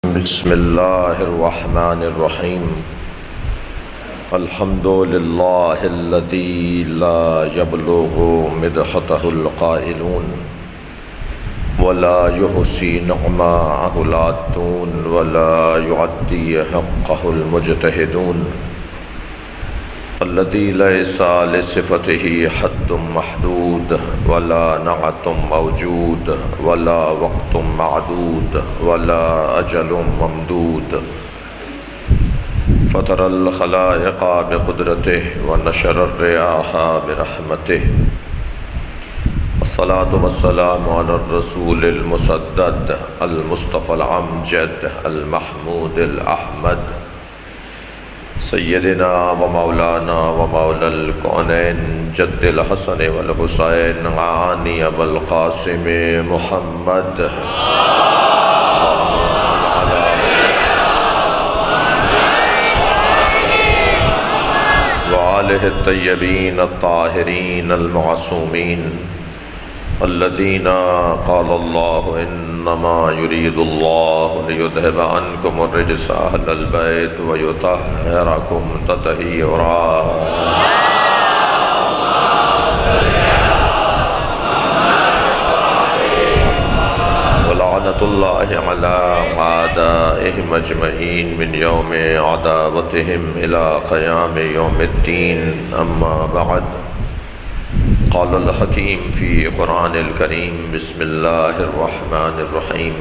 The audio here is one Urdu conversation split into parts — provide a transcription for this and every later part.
بسم اللہ الرحمن الرحیم الحمد للہ الذی لا یبلغ مدحتہ القائلون ولا یحصی نعماءہ العادون ولا یعدی حقہ المجتہدون الذی لیس لصفتہ حد محدود ولا نعت موجود ولا وقت معدود ولا اجل ممدود فطر الخلائق بقدرتہ ونشر الریاح برحمتہ الصلاة والسلام علی الرسول المسدد المصطفى الامجد المحمود الاحمد سیدنا و مولانا و مولا الکونین جد الحسن والحسین عانی ابو القاسم محمد وآلہ الطیبین الطاہرین المعصومین الذین قال اللہ انما یرید اللہ لیذہب عنکم الرجس اہل البیت ویطہرکم تطہیرا ولعنۃ اللہ علی اعدائہم اجمعین من یوم عداوتہم الی قیام یوم الدین اما بعد قال الحکیم فی قرآن الکریم بسم اللہ الرحمن الرحیم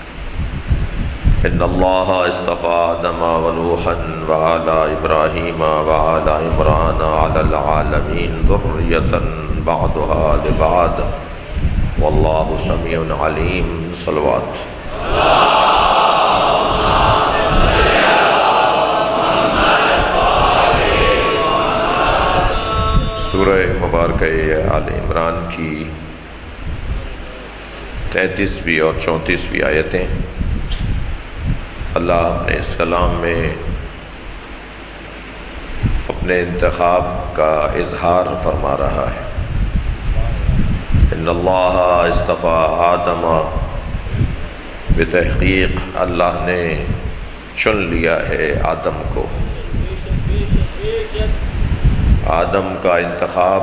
ان اللہ اصطفى آدم ونوحا وآل ابراہیم وآل عمران علی العالمین ذریۃ بعضها لبعض واللہ سمیع علیم صلوات سورہ مبارکہ آل عمران کی 33ویں اور 34ویں آیتیں اللہ نے اس کلام میں اپنے انتخاب کا اظہار فرما رہا ہے ان اللہ اصطفیٰ آدم بتحقیق اللہ نے چن لیا ہے آدم کو آدم کا انتخاب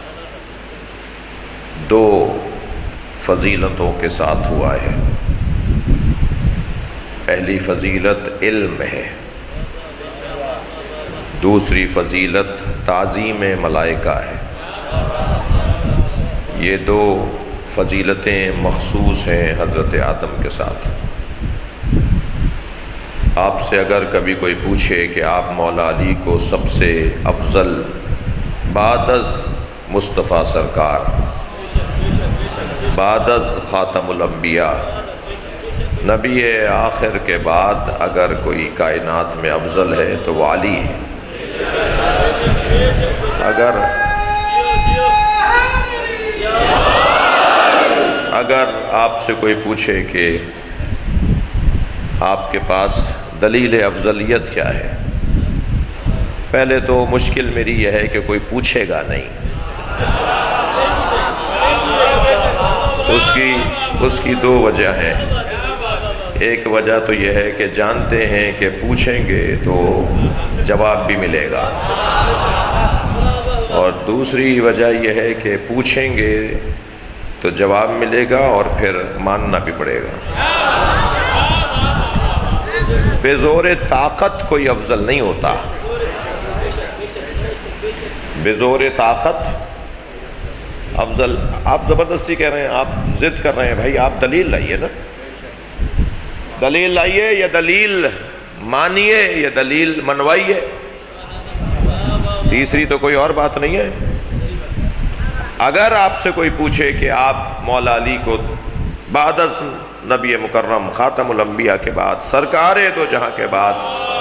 دو فضیلتوں کے ساتھ ہوا ہے پہلی فضیلت علم ہے دوسری فضیلت تعظیم ملائکہ ہے یہ دو فضیلتیں مخصوص ہیں حضرت آدم کے ساتھ آپ سے اگر کبھی کوئی پوچھے کہ آپ مولا علی کو سب سے افضل بعد از مصطفیٰ سرکار بعد از خاتم الانبیاء نبی آخر کے بعد اگر کوئی کائنات میں افضل ہے تو وہ علی ہے اگر آپ سے کوئی پوچھے کہ آپ کے پاس دلیل افضلیت کیا ہے پہلے تو مشکل میری یہ ہے کہ کوئی پوچھے گا نہیں اس کی دو وجہ ہیں ایک وجہ تو یہ ہے کہ جانتے ہیں کہ پوچھیں گے تو جواب بھی ملے گا اور دوسری وجہ یہ ہے کہ پوچھیں گے تو جواب ملے گا اور پھر ماننا بھی پڑے گا بے زور طاقت کوئی افضل نہیں ہوتا بے زور طاقت افضل آپ زبردستی کہہ رہے ہیں آپ ضد کر رہے ہیں بھائی آپ دلیل لائیے نا دلیل لائیے یا دلیل مانیے یا دلیل منوائیے تیسری تو کوئی اور بات نہیں ہے اگر آپ سے کوئی پوچھے کہ آپ مولا علی کو بعد از نبی مکرم خاتم الانبیاء کے بعد سرکار دو جہاں کے بعد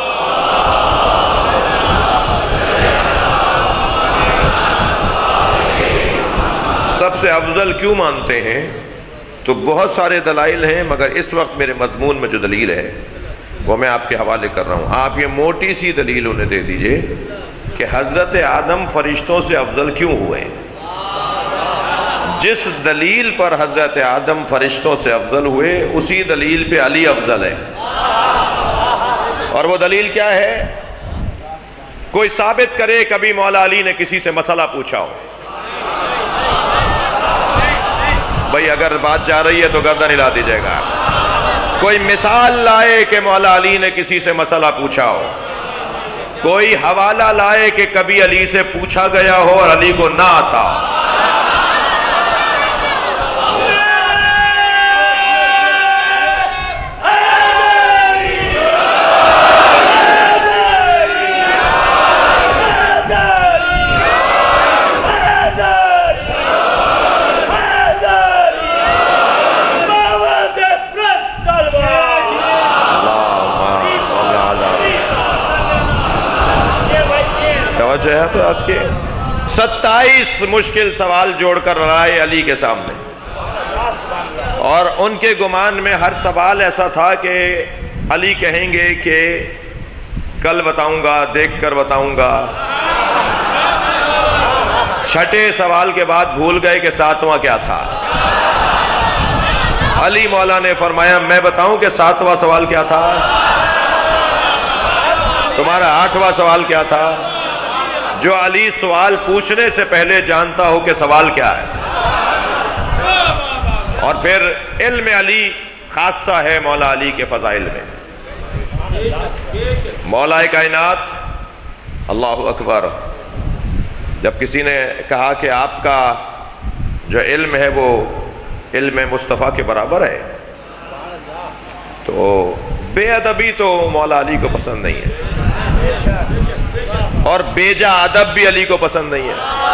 سب سے افضل کیوں مانتے ہیں تو بہت سارے دلائل ہیں مگر اس وقت میرے مضمون میں جو دلیل ہے وہ میں آپ کے حوالے کر رہا ہوں آپ یہ موٹی سی دلیل انہیں دے دیجئے کہ حضرت آدم فرشتوں سے افضل کیوں ہوئے جس دلیل پر حضرت آدم فرشتوں سے افضل ہوئے اسی دلیل پہ علی افضل ہے اور وہ دلیل کیا ہے؟ کوئی ثابت کرے کبھی مولا علی نے کسی سے مسئلہ پوچھا ہو۔ بھئی اگر بات جا رہی ہے تو گردن ہلا دیجیے گا۔ کوئی مثال لائے کہ مولا علی نے کسی سے مسئلہ پوچھا ہو، کوئی حوالہ لائے کہ کبھی علی سے پوچھا گیا ہو اور علی کو نہ آتا ہو۔ توجہ ہے پہ آج کے 27 مشکل سوال جوڑ کر رائے علی کے سامنے، اور ان کے گمان میں ہر سوال ایسا تھا کہ علی کہیں گے کہ کل بتاؤں گا، دیکھ کر بتاؤں گا۔ چھٹے سوال کے بعد بھول گئے کہ 7واں کیا تھا۔ علی مولا نے فرمایا میں بتاؤں کہ 7واں سوال کیا تھا؟ تمہارا 8واں سوال کیا تھا؟ جو علی سوال پوچھنے سے پہلے جانتا ہو کہ سوال کیا ہے۔ اور پھر علم علی خاصہ ہے مولا علی کے فضائل میں۔ مولا کائنات اللہ اکبر، جب کسی نے کہا کہ آپ کا جو علم ہے وہ علم مصطفیٰ کے برابر ہے، تو بے ادبی تو مولا علی کو پسند نہیں ہے، اور بیجا ادب بھی علی کو پسند نہیں ہے۔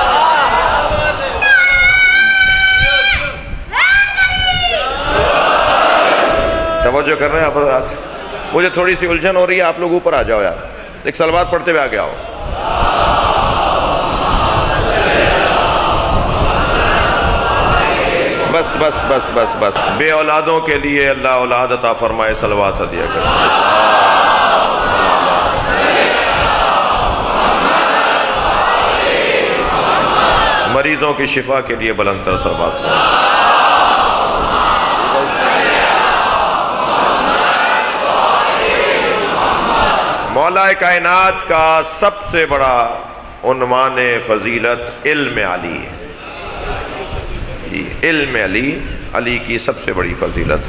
توجہ کر رہے ہیں آپ حضرات؟ مجھے تھوڑی سی الجھن ہو رہی ہے، آپ لوگ اوپر آ جاؤ یار، ایک صلوات پڑھتے ہوئے آگے آؤ۔ بس بس بس بس بس بے اولادوں کے لیے اللہ اولاد عطا فرمائے، صلوات ہدیہ کریں۔ مریضوں کی شفا کے لیے بلند تر صلوات۔ مولا کائنات کا سب سے بڑا عنوان فضیلت علم علی ہے۔ علم علی، علی کی سب سے بڑی فضیلت۔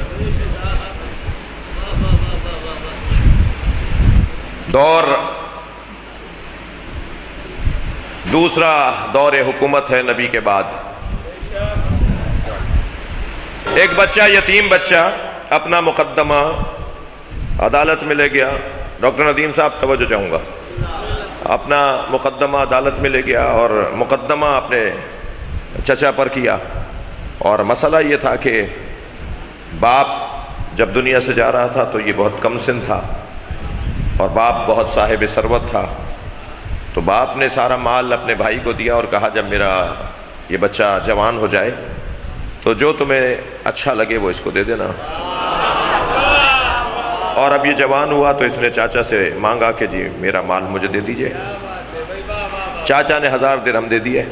دوسرا دور حکومت ہے نبی کے بعد۔ ایک بچہ، یتیم بچہ، اپنا مقدمہ عدالت میں لے گیا۔ ڈاکٹر ندیم صاحب توجہ چاہوں گا، اپنا مقدمہ عدالت میں لے گیا اور مقدمہ اپنے چچا پر کیا، اور مسئلہ یہ تھا کہ باپ جب دنیا سے جا رہا تھا تو یہ بہت کم سن تھا، اور باپ بہت صاحب ثروت تھا، تو باپ نے سارا مال اپنے بھائی کو دیا اور کہا جب میرا یہ بچہ جوان ہو جائے تو جو تمہیں اچھا لگے وہ اس کو دے دینا۔ اور اب یہ جوان ہوا تو اس نے چاچا سے مانگا کہ جی میرا مال مجھے دے دیجئے۔ چاچا نے 1000 درہم دے دیے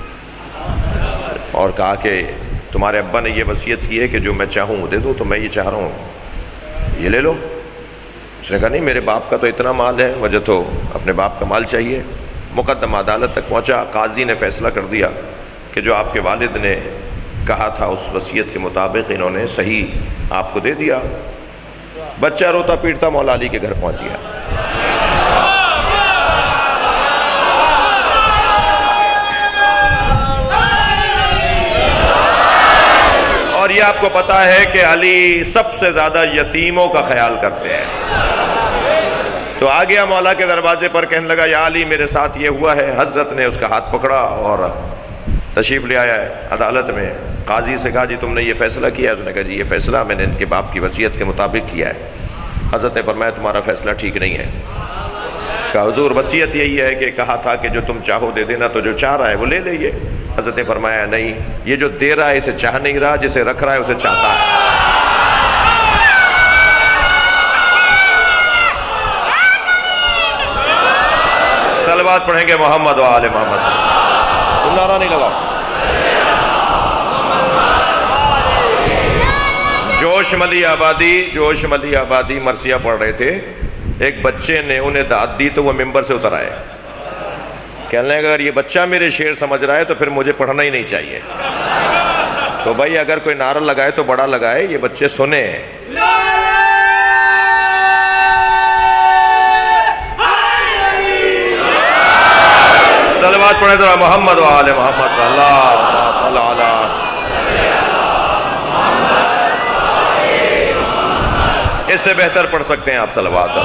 اور کہا کہ تمہارے ابا نے یہ وصیت کی ہے کہ جو میں چاہوں وہ دے دوں، تو میں یہ چاہ رہا ہوں یہ لے لو۔ اس نے کہا نہیں، میرے باپ کا تو اتنا مال ہے، مجھے تو اپنے باپ کا مال چاہیے۔ مقدمہ عدالت تک پہنچا، قاضی نے فیصلہ کر دیا کہ جو آپ کے والد نے کہا تھا اس وصیت کے مطابق انہوں نے صحیح آپ کو دے دیا۔ بچہ روتا پیٹتا مولا علی کے گھر پہنچ گیا۔ اور یہ آپ کو پتا ہے کہ علی سب سے زیادہ یتیموں کا خیال کرتے ہیں۔ تو آ گیا مولا کے دروازے پر، کہنے لگا یا علی میرے ساتھ یہ ہوا ہے۔ حضرت نے اس کا ہاتھ پکڑا اور تشریف لے آیا ہے عدالت میں۔ قاضی سے کہا جی تم نے یہ فیصلہ کیا ہے؟ اس نے کہا جی یہ فیصلہ میں نے ان کے باپ کی وصیت کے مطابق کیا ہے۔ حضرت نے فرمایا تمہارا فیصلہ ٹھیک نہیں ہے۔ کہا حضور وصیت یہی ہے کہ کہا تھا کہ جو تم چاہو دے دینا، تو جو چاہ رہا ہے وہ لے لے۔ حضرت نے فرمایا نہیں، یہ جو دے رہا ہے اسے چاہ نہیں رہا، جسے رکھ رہا ہے اسے چاہتا ہے۔ صلوات پڑھیں گے محمد و آل محمد۔ تم نعرہ نہیں لگاؤ، جوش جوش ملی آبادی مرثیہ پڑھ رہے تھے، ایک بچے نے انہیں داد دی تو وہ ممبر سے اتر آئے، کہنے لگے اگر یہ بچہ میرے شعر سمجھ رہا ہے تو پھر مجھے پڑھنا ہی نہیں چاہیے۔ تو بھائی اگر کوئی نعرہ لگائے تو بڑا لگائے، یہ بچے سنیں۔ صلوات پڑھیں ذرا محمد و آل محمد، اللہ تعالی اس سے بہتر پڑھ سکتے ہیں آپ صلوات،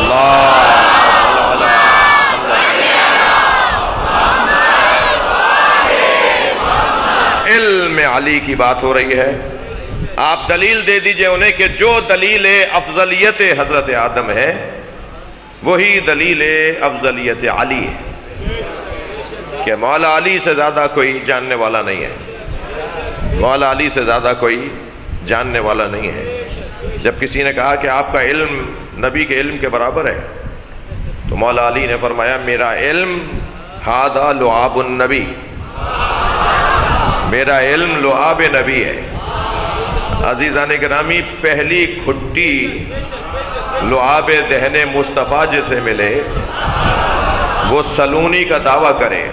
علم علی کی بات ہو رہی ہے۔ آپ دلیل دے دیجئے انہیں کہ جو دلیل افضلیت حضرت آدم ہے وہی دلیل افضلیت علی ہے، کہ مولا علی سے زیادہ کوئی جاننے والا نہیں ہے، مولا علی سے زیادہ کوئی جاننے والا نہیں ہے۔ جب کسی نے کہا کہ آپ کا علم نبی کے علم کے برابر ہے تو مولا علی نے فرمایا میرا علم ھذا لعاب النبی، میرا علم لعاب نبی ہے۔ عزیزان گرامی، پہلی گھٹی لعاب دہن مصطفیٰ جسے ملے وہ سلونی کا دعویٰ کرے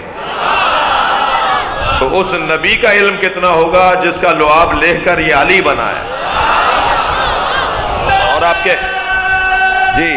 تو اس نبی کا علم کتنا ہوگا جس کا لعاب لے کر یہ علی بنا ہے۔ اور آپ کے جی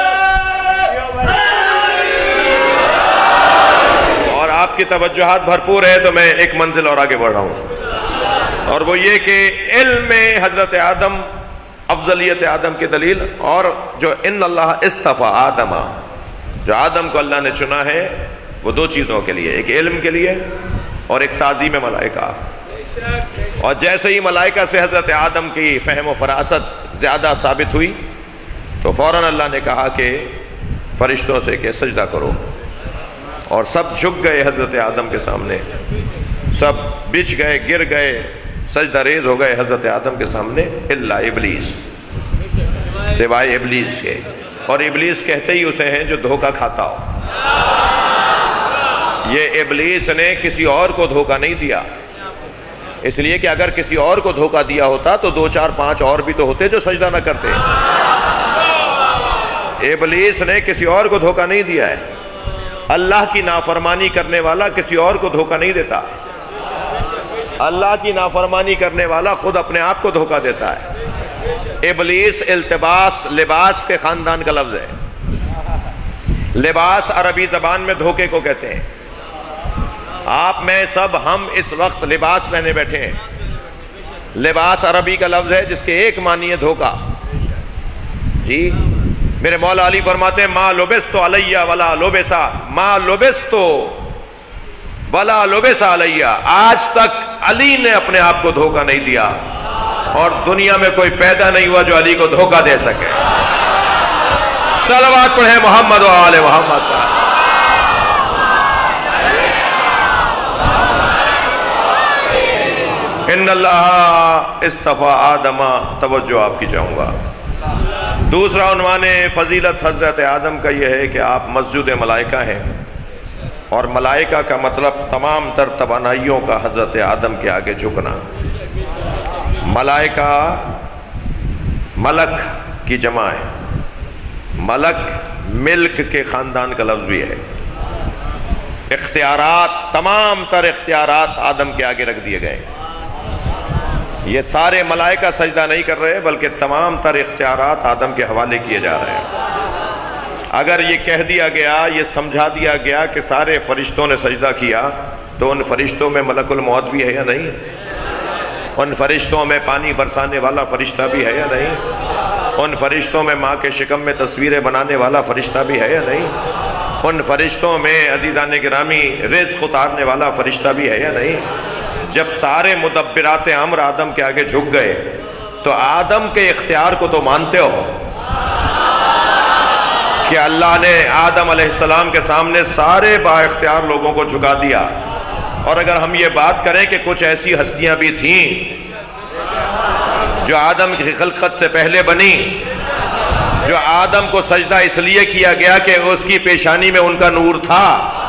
اور آپ کی توجہات بھرپور ہے تو میں ایک منزل اور آگے بڑھ رہا ہوں، اور وہ یہ کہ علم حضرت آدم افضلیت آدم کی دلیل، اور جو ان اللہ اصطفیٰ آدم، جو آدم کو اللہ نے چنا ہے وہ دو چیزوں کے لیے، ایک علم کے لیے اور ایک تعظیم ملائکہ۔ اور جیسے ہی ملائکہ سے حضرت آدم کی فہم و فراست زیادہ ثابت ہوئی تو فوراً اللہ نے کہا کہ فرشتوں سے کہ سجدہ کرو، اور سب جھک گئے حضرت آدم کے سامنے، سب بچھ گئے، گر گئے، سجدہ ریز ہو گئے حضرت آدم کے سامنے، الا ابلیس، سوائے ابلیس کے۔ اور ابلیس کہتے ہی اسے ہیں جو دھوکہ کھاتا ہو۔ یہ ابلیس نے کسی اور کو دھوکہ نہیں دیا، اس لیے کہ اگر کسی اور کو دھوکہ دیا ہوتا تو 2 4 5 اور بھی تو ہوتے جو سجدہ نہ کرتے۔ ابلیس نے کسی اور کو دھوکہ نہیں دیا ہے۔ اللہ کی نافرمانی کرنے والا کسی اور کو دھوکہ نہیں دیتا، اللہ کی نافرمانی کرنے والا خود اپنے آپ کو دھوکہ دیتا ہے۔ ابلیس التباس، لباس کے خاندان کا لفظ ہے۔ لباس عربی زبان میں دھوکے کو کہتے ہیں۔ آپ میں سب ہم اس وقت لباس پہنے بیٹھے ہیں، لباس عربی کا لفظ ہے جس کے ایک معنی ہے دھوکہ۔ جی میرے مولا علی فرماتے ہیں ما لبستو علیہ ولا لبسا، ما لبستو ولا لبسا علیہ، آج تک علی نے اپنے آپ کو دھوکہ نہیں دیا، اور دنیا میں کوئی پیدا نہیں ہوا جو علی کو دھوکہ دے سکے۔ صلوات پڑھیں محمد و آل محمد۔ ان اللہ اصطفیٰ آدم، توجہ آپ کی چاہوں گا۔ دوسرا عنوان فضیلت حضرت آدم کا یہ ہے کہ آپ مسجد ملائکہ ہیں، اور ملائکہ کا مطلب تمام تر توانائیوں کا حضرت آدم کے آگے جھکنا۔ ملائکہ ملک کی جمع ہے، ملک ملک کے خاندان کا لفظ بھی ہے۔ اختیارات، تمام تر اختیارات آدم کے آگے رکھ دیے گئے۔ یہ سارے ملائکہ سجدہ نہیں کر رہے بلکہ تمام تر اختیارات آدم کے حوالے کیے جا رہے ہیں۔ اگر یہ کہہ دیا گیا، یہ سمجھا دیا گیا کہ سارے فرشتوں نے سجدہ کیا تو ان فرشتوں میں ملک الموت بھی ہے یا نہیں؟ ان فرشتوں میں پانی برسانے والا فرشتہ بھی ہے یا نہیں؟ ان فرشتوں میں ماں کے شکم میں تصویریں بنانے والا فرشتہ بھی ہے یا نہیں؟ ان فرشتوں میں عزیزان گرامی رزق اتارنے والا فرشتہ بھی ہے یا نہیں؟ جب سارے مدبرات امر آدم کے آگے جھک گئے تو آدم کے اختیار کو تو مانتے ہو کہ اللہ نے آدم علیہ السلام کے سامنے سارے با اختیار لوگوں کو جھکا دیا۔ اور اگر ہم یہ بات کریں کہ کچھ ایسی ہستیاں بھی تھیں جو آدم کی خلقت سے پہلے بنی، جو آدم کو سجدہ اس لیے کیا گیا کہ اس کی پیشانی میں ان کا نور تھا،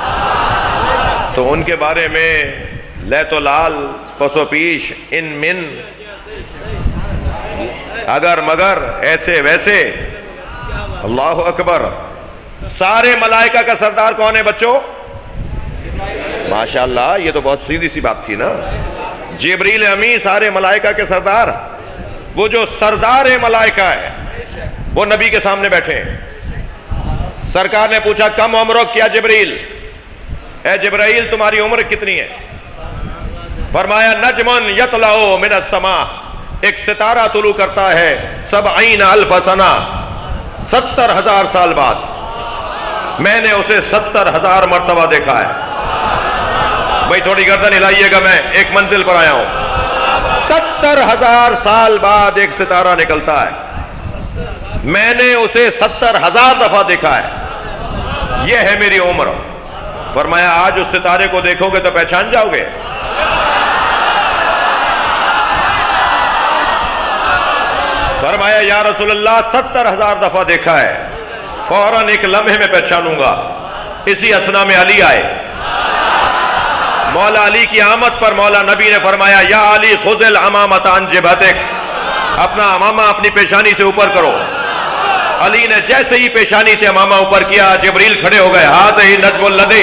تو ان کے بارے میں لیت و لال، پس و پیش، ان من اگر مگر ایسے ویسے. اللہ اکبر. سارے ملائکہ کا سردار کون ہے بچوں؟ ماشاءاللہ، یہ تو بہت سیدھی سی بات تھی نا. جبریل امی سارے ملائکہ کے سردار. وہ جو سردار ملائکہ ہے وہ نبی کے سامنے بیٹھے ہیں. سرکار نے پوچھا کم عمرک یا جبریل، اے جبرائیل تمہاری عمر کتنی ہے؟ فرمایا نجمن یطلع من السماء، ایک ستارہ طلوع کرتا ہے 70,000 سنہ، 70,000 سال بعد. میں نے اسے 70,000 مرتبہ دیکھا ہے. بھائی تھوڑی گردن ہلائیے گا، میں ایک منزل پر آیا ہوں. 70,000 سال بعد ایک ستارہ نکلتا ہے. میں نے اسے 70,000 دفعہ دیکھا ہے. یہ ہے میری عمر. فرمایا آج اس ستارے کو دیکھو گے تو پہچان جاؤ گے؟ فرمایا یا رسول اللہ 70,000 دفعہ دیکھا ہے. فوراً ایک لمحے میں پہچانوں گا. اسی اسنا میں علی آئے. مولا علی کی آمد پر مولا نبی نے فرمایا یا علی خذ العمامۃ عن جبہتک، اپنا امامہ اپنی پیشانی سے اوپر کرو. علی نے جیسے ہی پیشانی سے امامہ اوپر کیا جبریل کھڑے ہو گئے. ہاتھ ہی نجم الذی.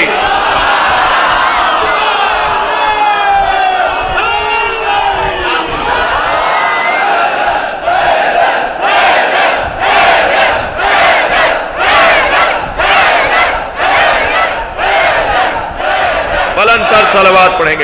بلند تر صلوات پڑھیں گے.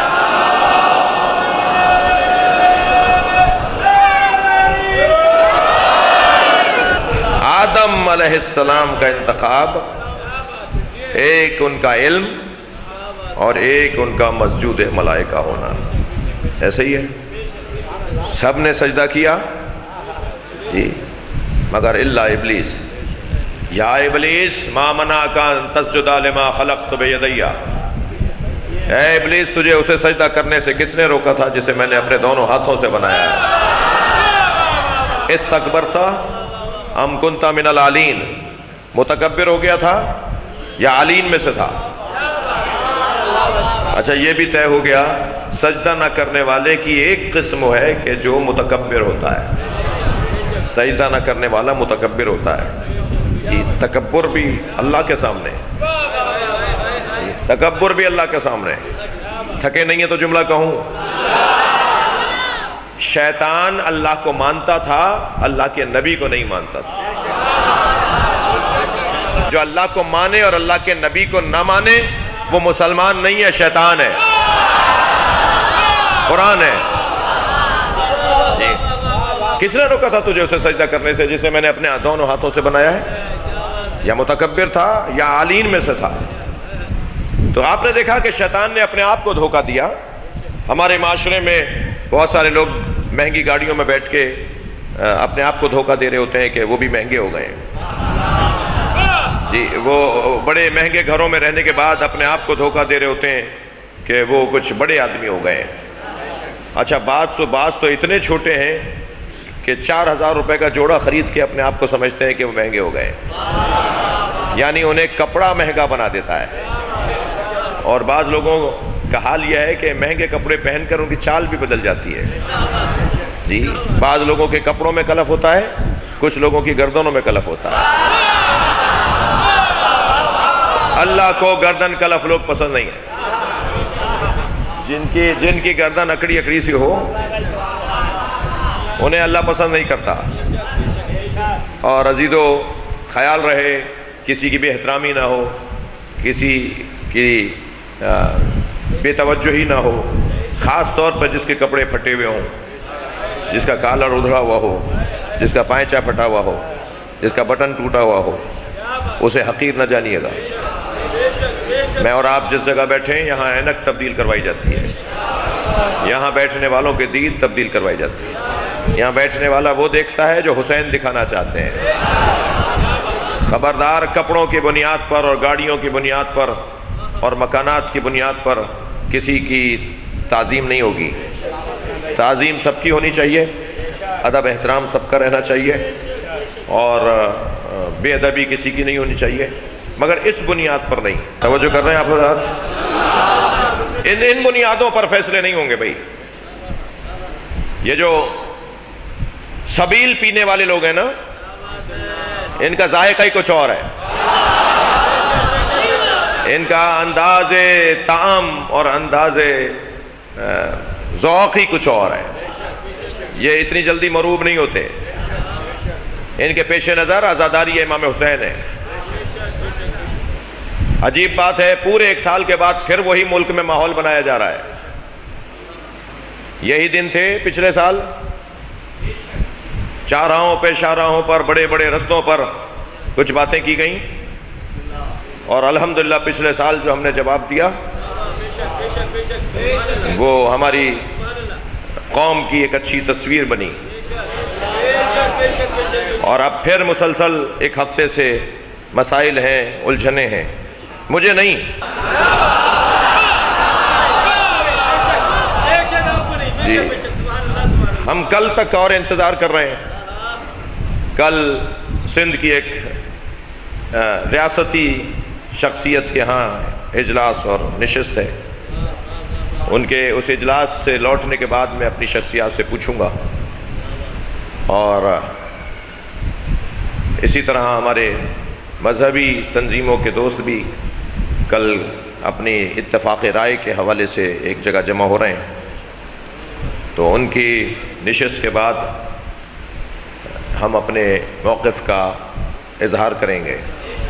آدم علیہ السلام کا انتخاب، ایک ان کا علم اور ایک ان کا مسجود ملائکہ ہونا. ایسے ہی ہے، سب نے سجدہ کیا جی مگر الا ابلیس. یا ابلیس ما منعک ان تسجد لما خلقت بیدی، اے ابلیس تجھے اسے سجدہ کرنے سے کس نے روکا تھا جسے میں نے اپنے دونوں ہاتھوں سے بنایا ہے؟ استکبرت ام کنت من العالین، متکبر ہو گیا تھا یا عالین میں سے تھا؟ اچھا یہ بھی طے ہو گیا سجدہ نہ کرنے والے کی ایک قسم ہے کہ جو متکبر ہوتا ہے. سجدہ نہ کرنے والا متکبر ہوتا ہے جی. تکبر بھی اللہ کے سامنے، تکبر بھی اللہ کے سامنے. تھکے نہیں ہیں تو جملہ کہوں، شیطان اللہ کو مانتا تھا، اللہ کے نبی کو نہیں مانتا تھا. جو اللہ کو مانے اور اللہ کے نبی کو نہ مانے وہ مسلمان نہیں ہے، شیطان ہے. قرآن ہے جی. کس نے روکا تھا تجھے اسے سجدہ کرنے سے جسے میں نے اپنے دونوں ہاتھوں سے بنایا ہے؟ یا متکبر تھا یا عالین میں سے تھا. تو آپ نے دیکھا کہ شیطان نے اپنے آپ کو دھوکہ دیا. ہمارے معاشرے میں بہت سارے لوگ مہنگی گاڑیوں میں بیٹھ کے اپنے آپ کو دھوکہ دے رہے ہوتے ہیں کہ وہ بھی مہنگے ہو گئے جی. وہ بڑے مہنگے گھروں میں رہنے کے بعد اپنے آپ کو دھوکہ دے رہے ہوتے ہیں کہ وہ کچھ بڑے آدمی ہو گئے. اچھا بعض تو اتنے چھوٹے ہیں کہ 4,000 روپے کا جوڑا خرید کے اپنے آپ کو سمجھتے ہیں کہ وہ مہنگے ہو گئے. یعنی انہیں کپڑا مہنگا بنا دیتا ہے. اور بعض لوگوں کا حال یہ ہے کہ مہنگے کپڑے پہن کر ان کی چال بھی بدل جاتی ہے جی. بعض لوگوں کے کپڑوں میں کلف ہوتا ہے، کچھ لوگوں کی گردنوں میں کلف ہوتا ہے. اللہ کو گردن کلف لوگ پسند نہیں ہیں. جن کی گردن اکڑی اکڑی سی ہو انہیں اللہ پسند نہیں کرتا. اور عزیزو خیال رہے کسی کی بے احترامی نہ ہو، کسی کی بے توجہی نہ ہو، خاص طور پر جس کے کپڑے پھٹے ہوئے ہوں، جس کا کالر ادھڑا ہوا ہو، جس کا پائچہ پھٹا ہوا ہو، جس کا بٹن ٹوٹا ہوا ہو، اسے حقیر نہ جانیے گا. میں اور آپ جس جگہ بیٹھے ہیں یہاں اینک تبدیل کروائی جاتی ہے، یہاں بیٹھنے والوں کے دید تبدیل کروائی جاتی ہے. یہاں بیٹھنے والا وہ دیکھتا ہے جو حسین دکھانا چاہتے ہیں. خبردار کپڑوں کی بنیاد پر اور گاڑیوں کی بنیاد پر اور مکانات کی بنیاد پر کسی کی تعظیم نہیں ہوگی. تعظیم سب کی ہونی چاہیے، ادب احترام سب کا رہنا چاہیے، اور بے ادبی کسی کی نہیں ہونی چاہیے، مگر اس بنیاد پر نہیں. توجہ کر رہے ہیں آپ حضرات؟ ان بنیادوں پر فیصلے نہیں ہوں گے. بھائی یہ جو سبیل پینے والے لوگ ہیں نا، ان کا ذائقہ ہی کچھ اور ہے، ان کا انداز طعام اور انداز ذوق ہی کچھ اور ہے۔ یہ اتنی جلدی مروب نہیں ہوتے، ان کے پیش نظر عزاداری امام حسین ہے۔ عجیب بات ہے، پورے 1 سال کے بعد پھر وہی ملک میں ماحول بنایا جا رہا ہے۔ یہی دن تھے پچھلے سال، چاراہوں پہ شاہراہوں پر بڑے بڑے رستوں پر کچھ باتیں کی گئیں، اور الحمدللہ پچھلے سال جو ہم نے جواب دیا وہ ہماری قوم کی ایک اچھی تصویر بنی، اور اب پھر مسلسل 1 ہفتے سے مسائل ہیں، الجھنیں ہیں، مجھے نہیں، جی ہم کل تک اور انتظار کر رہے ہیں۔ کل سندھ کی ایک ریاستی شخصیت کے ہاں اجلاس اور نشست ہے، ان کے اس اجلاس سے لوٹنے کے بعد میں اپنی شخصیات سے پوچھوں گا، اور اسی طرح ہمارے مذہبی تنظیموں کے دوست بھی کل اپنی اتفاق رائے کے حوالے سے ایک جگہ جمع ہو رہے ہیں، تو ان کی نشست کے بعد ہم اپنے موقف کا اظہار کریں گے۔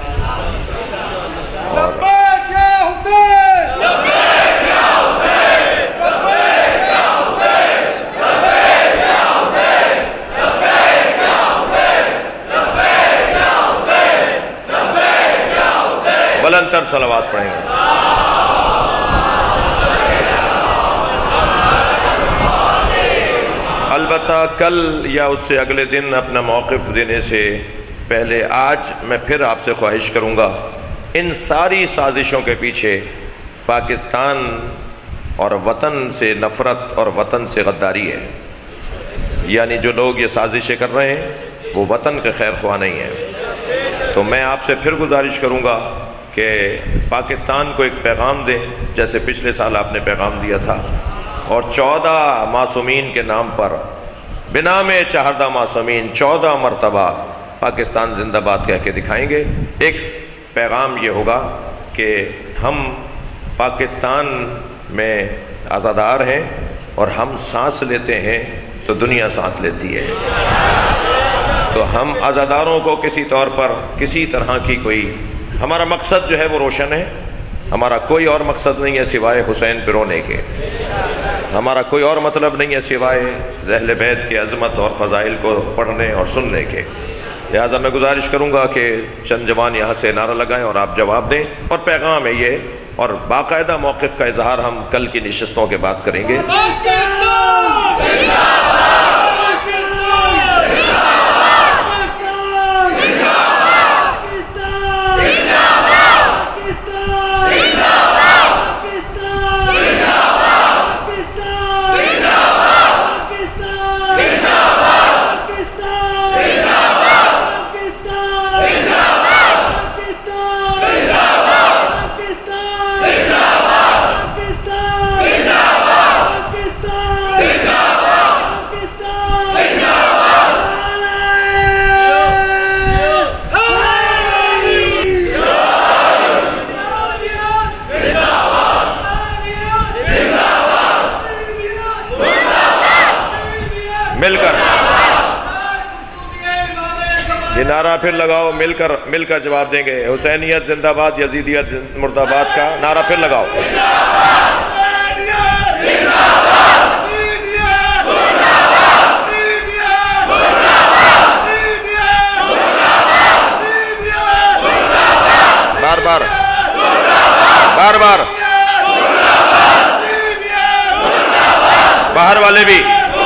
اور بلند تر صلوات پڑھیں گے۔ البتہ کل یا اس سے اگلے دن اپنا موقف دینے سے پہلے آج میں پھر آپ سے خواہش کروں گا، ان ساری سازشوں کے پیچھے پاکستان اور وطن سے نفرت اور وطن سے غداری ہے، یعنی جو لوگ یہ سازشیں کر رہے ہیں وہ وطن کے خیر خواہ نہیں ہیں۔ تو میں آپ سے پھر گزارش کروں گا کہ پاکستان کو ایک پیغام دیں، جیسے پچھلے سال آپ نے پیغام دیا تھا، اور 14 معصومین کے نام پر بنام چہردہ معصومین 14 مرتبہ پاکستان زندہ باد کہہ کے دکھائیں گے۔ ایک پیغام یہ ہوگا کہ ہم پاکستان میں آزادار ہیں، اور ہم سانس لیتے ہیں تو دنیا سانس لیتی ہے، تو ہم آزاداروں کو کسی طور پر کسی طرح کی کوئی، ہمارا مقصد جو ہے وہ روشن ہے، ہمارا کوئی اور مقصد نہیں ہے سوائے حسین پہ رونے کے، ہمارا کوئی اور مطلب نہیں ہے سوائے اہل بیت کی عظمت اور فضائل کو پڑھنے اور سننے کے۔ لہٰذا میں گزارش کروں گا کہ چند جوان یہاں سے نعرہ لگائیں اور آپ جواب دیں، اور پیغام ہے یہ، اور باقاعدہ موقف کا اظہار ہم کل کی نشستوں کے بعد کریں گے۔ مل کر یہ نعرہ پھر لگاؤ، مل کر جواب دیں گے۔ حسینیت زندہ باد، یزیدیت مرد آباد کا نعرہ پھر لگاؤ۔ بار بار باہر والے بھی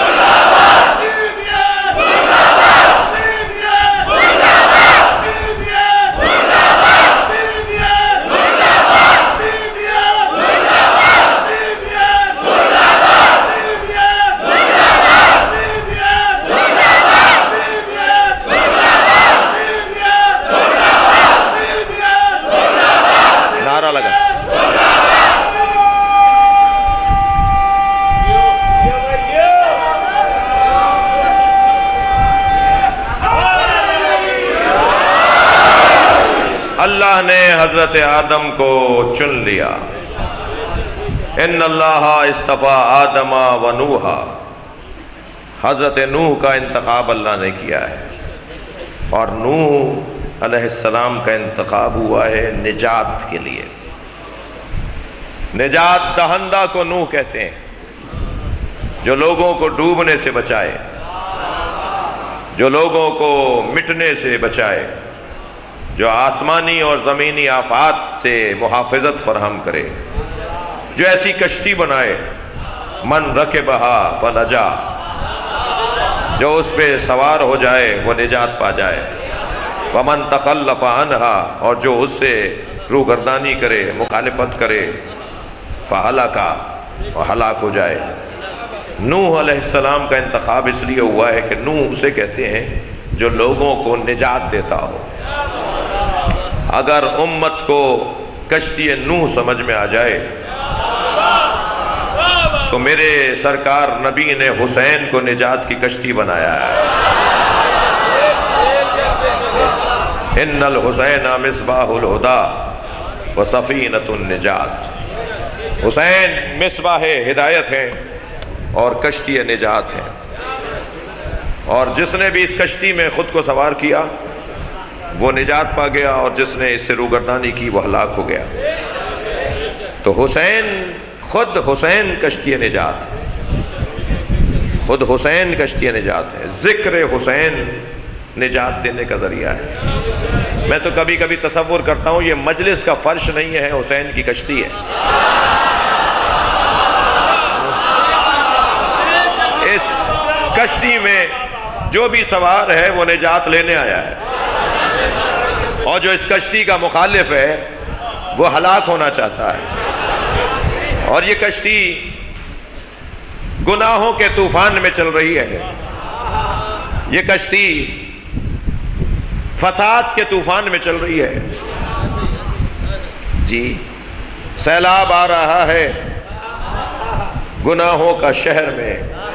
نعرہ لگا۔ اللہ نے حضرت آدم کو چن لیا۔ ان اللہ اصطفیٰ آدم و نوحا، حضرت نوح کا انتخاب اللہ نے کیا ہے، اور نوح علیہ السلام کا انتخاب ہوا ہے نجات کے لیے۔ نجات دہندہ کو نوح کہتے ہیں، جو لوگوں کو ڈوبنے سے بچائے، جو لوگوں کو مٹنے سے بچائے، جو آسمانی اور زمینی آفات سے محافظت فراہم کرے، جو ایسی کشتی بنائے من رکبہا فنجا، جو اس پہ سوار ہو جائے وہ نجات پا جائے، ومن تخلف عنہا، اور جو اس سے روگردانی کرے، مخالفت کرے، فہلکا، وہ ہلاک ہو جائے۔ نوح علیہ السلام کا انتخاب اس لیے ہوا ہے کہ نوح اسے کہتے ہیں جو لوگوں کو نجات دیتا ہو۔ اگر امت کو کشتی نوح سمجھ میں آ جائے تو میرے سرکار نبی نے حسین کو نجات کی کشتی بنایا ہے۔ ان الحسین مصباح الہدی و سفینۃ النجات، حسین مصباح ہدایت ہیں اور کشتی نجات ہیں، اور جس نے بھی اس کشتی میں خود کو سوار کیا وہ نجات پا گیا، اور جس نے اس سے روگردانی کی وہ ہلاک ہو گیا۔ تو حسین، خود حسین کشتی نجات ہے، خود حسین کشتی نجات ہے، ذکر حسین نجات دینے کا ذریعہ ہے۔ میں تو کبھی کبھی تصور کرتا ہوں یہ مجلس کا فرش نہیں ہے، حسین کی کشتی ہے۔ اس کشتی میں جو بھی سوار ہے وہ نجات لینے آیا ہے، اور جو اس کشتی کا مخالف ہے وہ ہلاک ہونا چاہتا ہے۔ اور یہ کشتی گناہوں کے طوفان میں چل رہی ہے، یہ کشتی فساد کے طوفان میں چل رہی ہے۔ جی، سیلاب آ رہا ہے گناہوں کا شہر میں،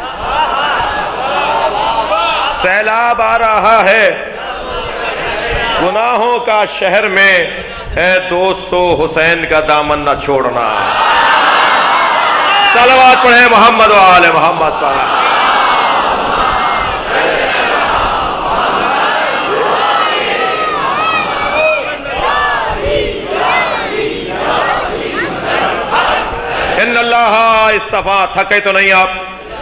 سیلاب آ رہا ہے گناہوں کا شہر میں، اے دوستو حسین کا دامن نہ چھوڑنا۔ صلوات پڑھیں محمد و آل محمد پر۔ ان اللہ اصطفیٰ، تھکے تو نہیں آپ؟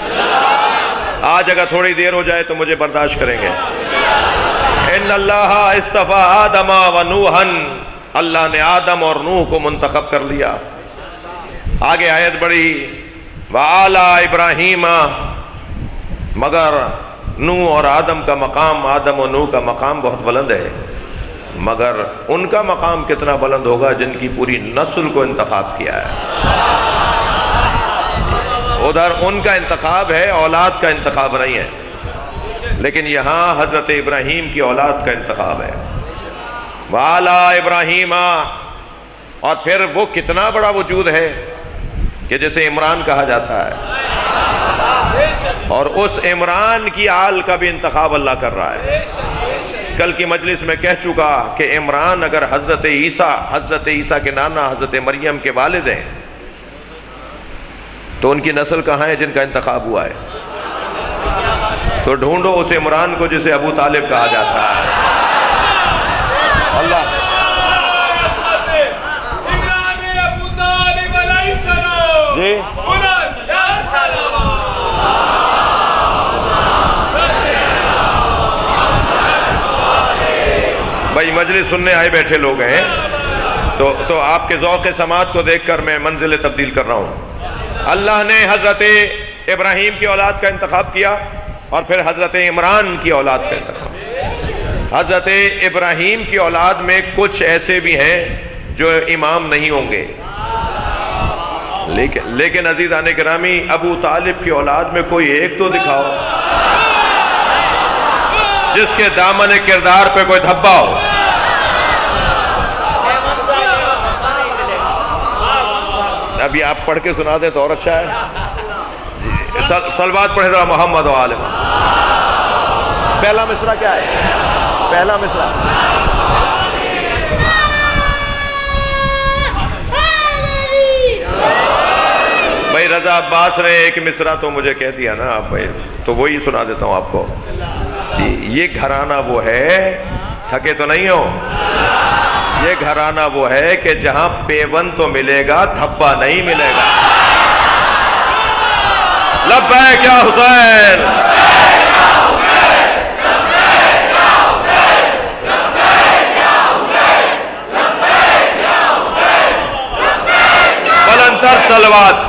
آج اگر تھوڑی دیر ہو جائے تو مجھے برداشت کریں گے۔ ان اللہ اصطفیٰ آدم و نوحن، اللہ نے آدم اور نوح کو منتخب کر لیا۔ آگے آیت بڑھی، وَآلَا ابراہیم، مگر نوح اور آدم کا مقام، آدم و نوح کا مقام بہت بلند ہے، مگر ان کا مقام کتنا بلند ہوگا جن کی پوری نسل کو انتخاب کیا ہے۔ ادھر ان کا انتخاب ہے، اولاد کا انتخاب نہیں ہے، لیکن یہاں حضرت ابراہیم کی اولاد کا انتخاب ہے۔ وَآلَا ابراہیم، اور پھر وہ کتنا بڑا وجود ہے کہ جسے عمران کہا جاتا ہے، اور اس عمران کی آل کا بھی انتخاب اللہ کر رہا ہے۔ کل کی مجلس میں کہہ چکا کہ عمران اگر حضرت عیسیٰ کے نانا حضرت مریم کے والد ہیں تو ان کی نسل کہاں ہے جن کا انتخاب ہوا ہے؟ تو ڈھونڈو اس عمران کو جسے ابو طالب کہا جاتا ہے۔ اللہ جی بھائی، مجلس سننے آئے بیٹھے لوگ ہیں، تو آپ کے ذوق سماعت کو دیکھ کر میں منزل تبدیل کر رہا ہوں۔ اللہ نے حضرت ابراہیم کی اولاد کا انتخاب کیا، اور پھر حضرت عمران کی اولاد کا انتخاب۔ حضرت ابراہیم کی اولاد میں کچھ ایسے بھی ہیں جو امام نہیں ہوں گے، لیکن عزیزان گرامی، ابو طالب کی اولاد میں کوئی ایک تو دکھاؤ جس کے دامن کردار پہ کوئی دھبا ہو۔ ابھی آپ پڑھ کے سنا دیں تو اور اچھا ہے۔ جی، صلوات پڑھیں ذرا محمد و آل محمد۔ پہلا مصرع کیا ہے؟ پہلا مصرع مرزا عباس نے ایک مصرع تو مجھے کہہ دیا نا آپ بھائی، تو وہی سنا دیتا ہوں آپ کو جی۔ یہ گھرانہ وہ ہے، تھکے تو نہیں ہو، یہ گھرانہ وہ ہے کہ جہاں پیون تو ملے گا، تھپا نہیں ملے گا۔ لبیک یا حسین، بلندتر صلوات۔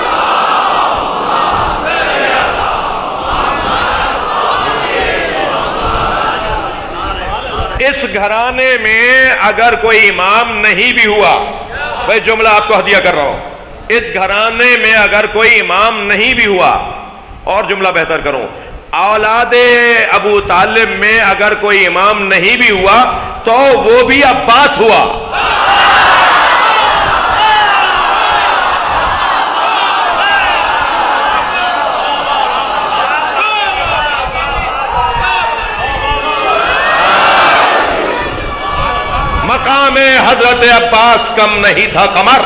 اس گھرانے میں اگر کوئی امام نہیں بھی ہوا، بھائی جملہ آپ کو ہدیہ کر رہا ہوں، اس گھرانے میں اگر کوئی امام نہیں بھی ہوا، اور جملہ بہتر کروں، اولاد ابو طالب میں اگر کوئی امام نہیں بھی ہوا تو وہ بھی عباس ہوا۔ مقام حضرت عباس کم نہیں تھا قمر۔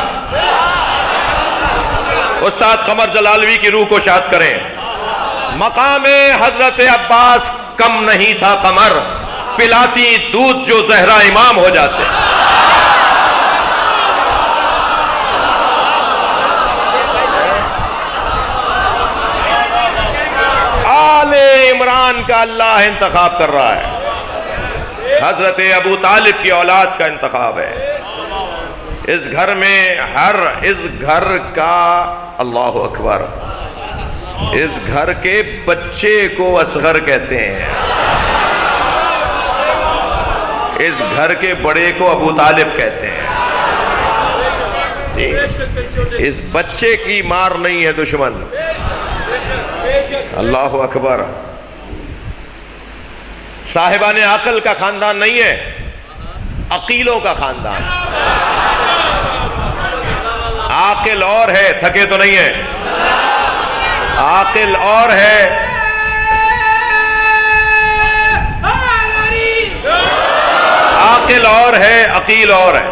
استاد قمر جلالوی کی روح کو شاد کریں۔ مقام حضرت عباس کم نہیں تھا قمر، پلاتی دودھ جو زہرا امام ہو جاتے۔ آل عمران کا اللہ انتخاب کر رہا ہے، حضرت ابو طالب کی اولاد کا انتخاب ہے۔ اس گھر میں اس گھر کا اللہ اکبر، اس گھر کے بچے کو اصغر کہتے ہیں، اس گھر کے بڑے کو ابو طالب کہتے ہیں۔ اس بچے کی مار نہیں ہے دشمن، اللہ اکبر۔ صاحبان عقل کا خاندان نہیں ہے، عقیلوں کا خاندان۔ عاقل اور ہے، تھکے تو نہیں ہے، عاقل اور ہے، عاقل اور ہے، عقیل اور ہے۔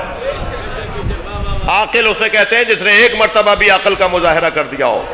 عاقل اسے کہتے ہیں جس نے ایک مرتبہ بھی عقل کا مظاہرہ کر دیا ہو،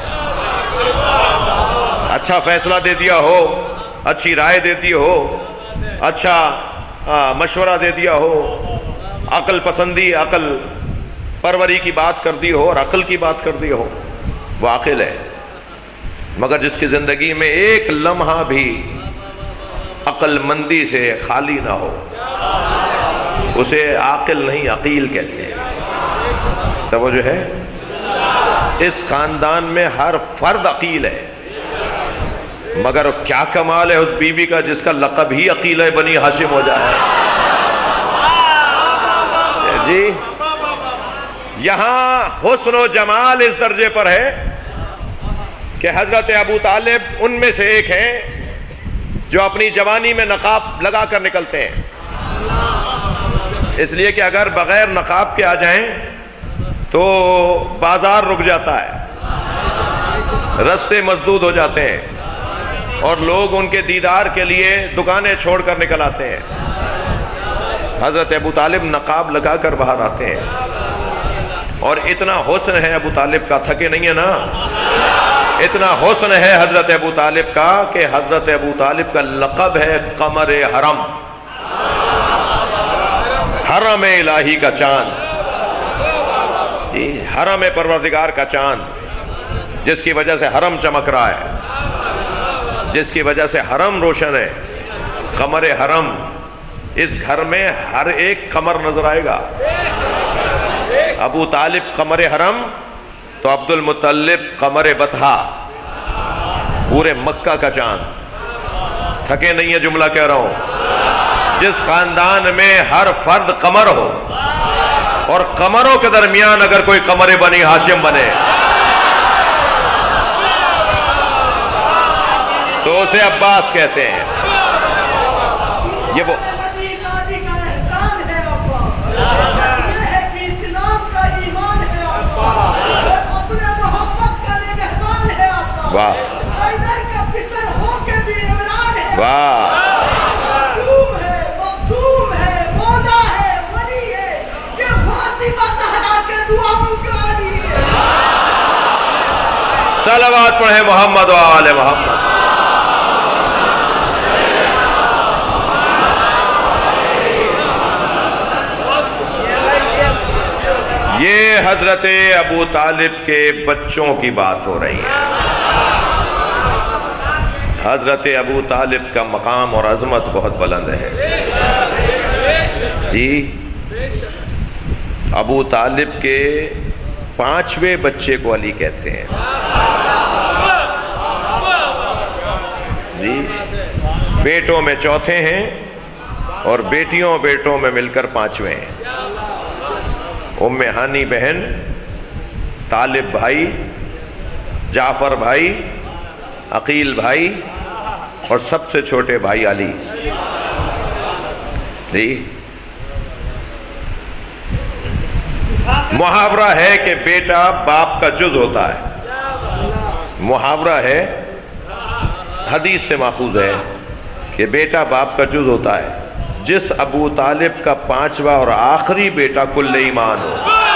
اچھا فیصلہ دے دیا ہو، اچھی رائے دیتی ہو، اچھا مشورہ دے دیا ہو، عقل پسندی، عقل پروری کی بات کر دی ہو اور عقل کی بات کر دی ہو، وہ عاقل ہے۔ مگر جس کی زندگی میں ایک لمحہ بھی عقل مندی سے خالی نہ ہو، اسے عاقل نہیں عقیل کہتے ہیں۔ توجہ ہے؟ اس خاندان میں ہر فرد عقیل ہے، مگر کیا کمال ہے اس بیوی کا جس کا لقب ہی عقیلہ بنی ہاشم ہو جائے جی۔ یہاں حسن و جمال اس درجے پر ہے کہ حضرت ابو طالب ان میں سے ایک ہیں جو اپنی جوانی میں نقاب لگا کر نکلتے ہیں، اس لیے کہ اگر بغیر نقاب کے آ جائیں تو بازار رک جاتا ہے، رستے مسدود ہو جاتے ہیں، اور لوگ ان کے دیدار کے لیے دکانیں چھوڑ کر نکل آتے ہیں۔ حضرت ابو طالب نقاب لگا کر باہر آتے ہیں، اور اتنا حسن ہے ابو طالب کا، تھکے نہیں ہے نا، اتنا حسن ہے حضرت ابو طالب کا کہ حضرت ابو طالب کا لقب ہے قمر حرم، حرم الہی کا چاند، حرم پروردگار کا چاند، جس کی وجہ سے حرم چمک رہا ہے، جس کی وجہ سے حرم روشن ہے، قمر حرم۔ اس گھر میں ہر ایک قمر نظر آئے گا۔ ابو طالب قمر حرم تو عبد المطلب قمر بطحا، پورے مکہ کا چاند۔ تھکے نہیں ہے جملہ کہہ رہا ہوں۔ جس خاندان میں ہر فرد قمر ہو، اور قمروں کے درمیان اگر کوئی قمر بنی ہاشم بنے تو اسے عباس کہتے ہیں۔ یہ وہ واہ واہ، صلوات پڑھیں محمد و آل محمد۔ یہ حضرت ابو طالب کے بچوں کی بات ہو رہی ہے۔ حضرت ابو طالب کا مقام اور عظمت بہت بلند ہے جی۔ ابو طالب کے 5ویں بچے کو علی کہتے ہیں جی۔ بیٹوں میں چوتھے ہیں اور بیٹیوں بیٹوں میں مل کر 5ویں ہیں۔ ام ہانی بہن، طالب بھائی، جعفر بھائی، عقیل بھائی اور سب سے چھوٹے بھائی علی جی۔ محاورہ ہے کہ بیٹا باپ کا جز ہوتا ہے، محاورہ ہے، حدیث سے ماخوذ ہے کہ بیٹا باپ کا جز ہوتا ہے۔ جس ابو طالب کا 5واں اور آخری بیٹا کل ایمان ہو،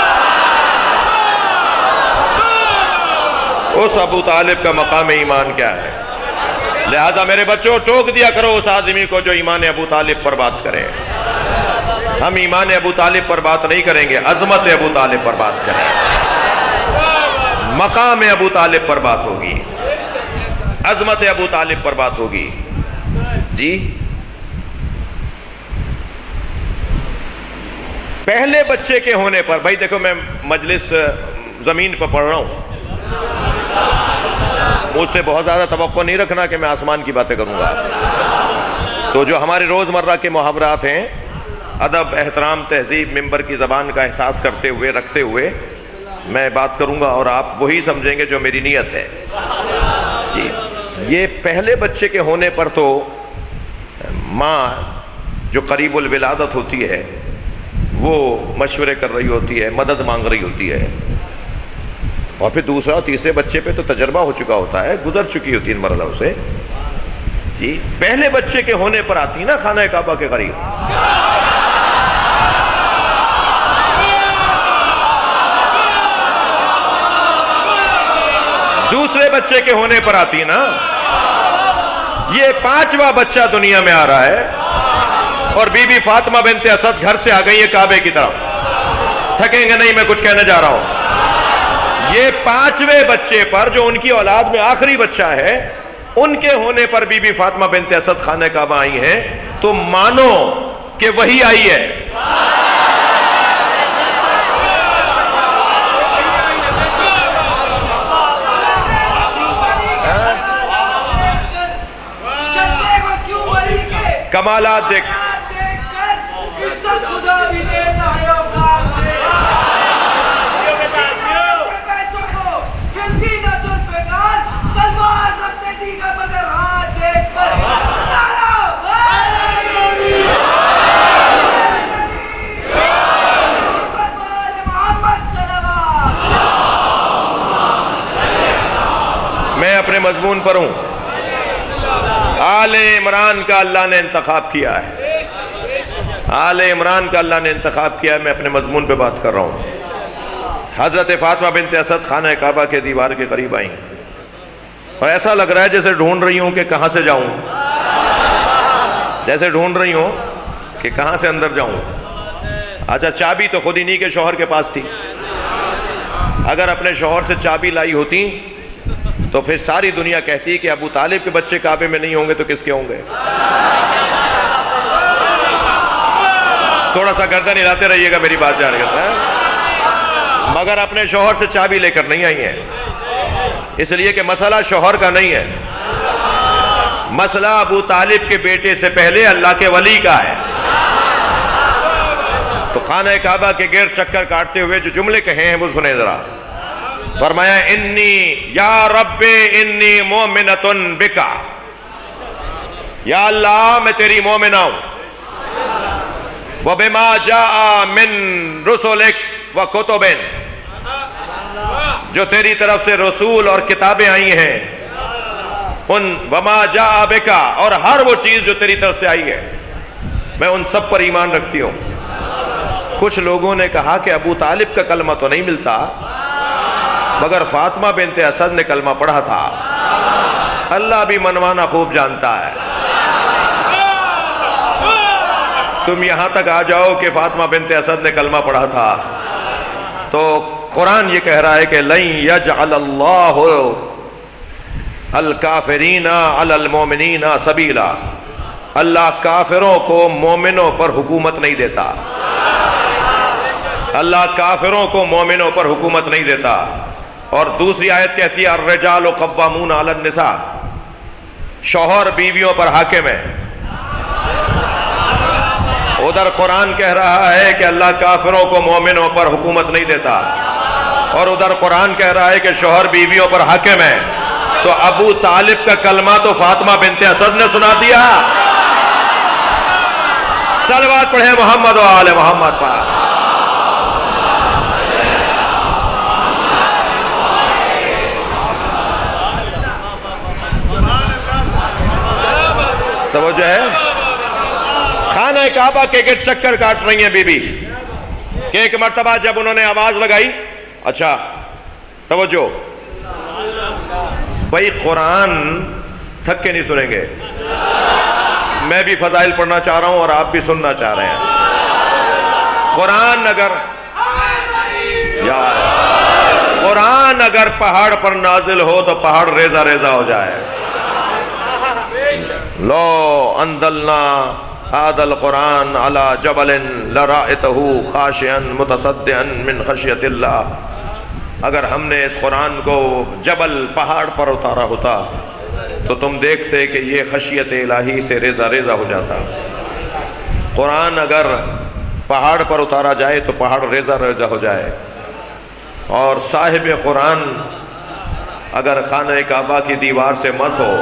اس ابو طالب کا مقام ایمان کیا ہے؟ لہذا میرے بچوں ٹوک دیا کرو اس آدمی کو جو ایمان ابو طالب پر بات کرے۔ ہم ایمان ابو طالب پر بات نہیں کریں گے، عظمت ابو طالب پر بات کریں گے، مقام ابو طالب پر بات ہوگی، عظمت ابو طالب پر بات ہوگی جی۔ پہلے بچے کے ہونے پر، بھائی دیکھو میں مجلس زمین پر پڑھ رہا ہوں، مجھ سے بہت زیادہ توقع نہیں رکھنا کہ میں آسمان کی باتیں کروں گا۔ تو جو ہمارے روزمرہ کے محاورات ہیں، ادب، احترام، تہذیب، ممبر کی زبان کا احساس کرتے ہوئے، رکھتے ہوئے میں بات کروں گا اور آپ وہی سمجھیں گے جو میری نیت ہے جی۔ یہ پہلے بچے کے ہونے پر تو ماں جو قریب الولادت ہوتی ہے وہ مشورے کر رہی ہوتی ہے، مدد مانگ رہی ہوتی ہے، اور پھر دوسرا تیسرے بچے پہ تو تجربہ ہو چکا ہوتا ہے، گزر چکی ہوتی ہے ان مرحلوں سے جی۔ پہلے بچے کے ہونے پر آتی نا خانہ کعبہ کے قریب، دوسرے بچے کے ہونے پر آتی نا۔ یہ 5واں بچہ دنیا میں آ رہا ہے اور بی بی فاطمہ بنت اسد گھر سے آ گئی ہے کعبے کی طرف۔ تھکیں گے نہیں، میں کچھ کہنے جا رہا ہوں۔ یہ 5ویں بچے پر جو ان کی اولاد میں آخری بچہ ہے، ان کے ہونے پر بی بی فاطمہ بنت اسد خانہ کعبہ آئی ہیں، تو مانو کہ وہی آئی ہے۔ کمالات دیکھ، میں اپنے مضمون پر ہوں۔ آل عمران کا اللہ نے انتخاب کیا ہے، آل عمران کا اللہ نے انتخاب کیا ہے، میں اپنے مضمون پہ بات کر رہا ہوں۔ حضرت فاطمہ بنت اسد خانہ کعبہ کے دیوار کے قریب آئیں اور ایسا لگ رہا ہے جیسے ڈھونڈ رہی ہوں کہ کہاں سے جاؤں، جیسے ڈھونڈ رہی ہوں کہ کہاں سے اندر جاؤں۔ اچھا، چابی تو خود انہی کے شوہر کے پاس تھی، اگر اپنے شوہر سے چابی لائی ہوتی تو پھر ساری دنیا کہتی کہ ابو طالب کے بچے کعبے میں نہیں ہوں گے تو کس کے ہوں گے؟ تھوڑا سا گردن ہلاتے رہیے گا میری بات جان رہے، مگر اپنے شوہر سے چابی لے کر نہیں آئی ہیں، اس لیے کہ مسئلہ شوہر کا نہیں ہے، مسئلہ ابو طالب کے بیٹے سے پہلے اللہ کے ولی کا ہے۔ تو خانہ کعبہ کے گرد چکر کاٹتے ہوئے جو جملے کہے ہیں وہ سنیں ذرا۔ فرمایا انی یا رب انی مومنۃ بکا، یا اللہ میں تیری مومنہ ہوں، وبما جاء من رسلک وکتب، جو تیری طرف سے رسول اور کتابیں آئی ہیں، ان وما جاء بکا، اور ہر وہ چیز جو تیری طرف سے آئی ہے میں ان سب پر ایمان رکھتی ہوں۔ کچھ لوگوں نے کہا کہ ابو طالب کا کلمہ تو نہیں ملتا، مگر فاطمہ بنت اسد نے کلمہ پڑھا تھا۔ اللہ بھی منوانا خوب جانتا ہے۔ تم یہاں تک آ جاؤ کہ فاطمہ بنت اسد نے کلمہ پڑھا تھا، تو قرآن یہ کہہ رہا ہے کہ لن یجعل اللہ الکافرین علی المؤمنین سبیلا، اللہ کافروں کو مومنوں پر حکومت نہیں دیتا، اللہ کافروں کو مومنوں پر حکومت نہیں دیتا۔ اور دوسری آیت کہتی ہے الرجال قوامون علی النساء، شوہر بیویوں پر حاکم ہے۔ ادھر قرآن کہہ رہا ہے کہ اللہ کافروں کو مومنوں پر حکومت نہیں دیتا، اور ادھر قرآن کہہ رہا ہے کہ شوہر بیویوں پر حاکم ہے۔ تو ابو طالب کا کلمہ تو فاطمہ بنت اسد نے سنا دیا۔ صلوات پڑھیں محمد و آل محمد پر۔ توجہ ہے؟ خانہ کعبہ کے گرد چکر کاٹ رہی ہیں بی بی کہ ایک مرتبہ جب انہوں نے آواز لگائی، اچھا توجہ بھائی، قرآن تھک کے نہیں سنیں گے، میں بھی فضائل پڑھنا چاہ رہا ہوں اور آپ بھی سننا چاہ رہے ہیں۔ قرآن اگر پہاڑ پر نازل ہو تو پہاڑ ریزہ ریزہ ہو جائے۔ لو انزلنا هذا القرآن على جبل لرأيته خاشعا متصدعا من خشیۃ اللہ، اگر ہم نے اس قرآن کو جبل پہاڑ پر اتارا ہوتا تو تم دیکھتے کہ یہ خشیت الہی سے ریزہ ریزہ ہو جاتا۔ قرآن اگر پہاڑ پر اتارا جائے تو پہاڑ ریزہ ریزہ ہو جائے، اور صاحب قرآن اگر خانہ کعبہ کی دیوار سے مس ہو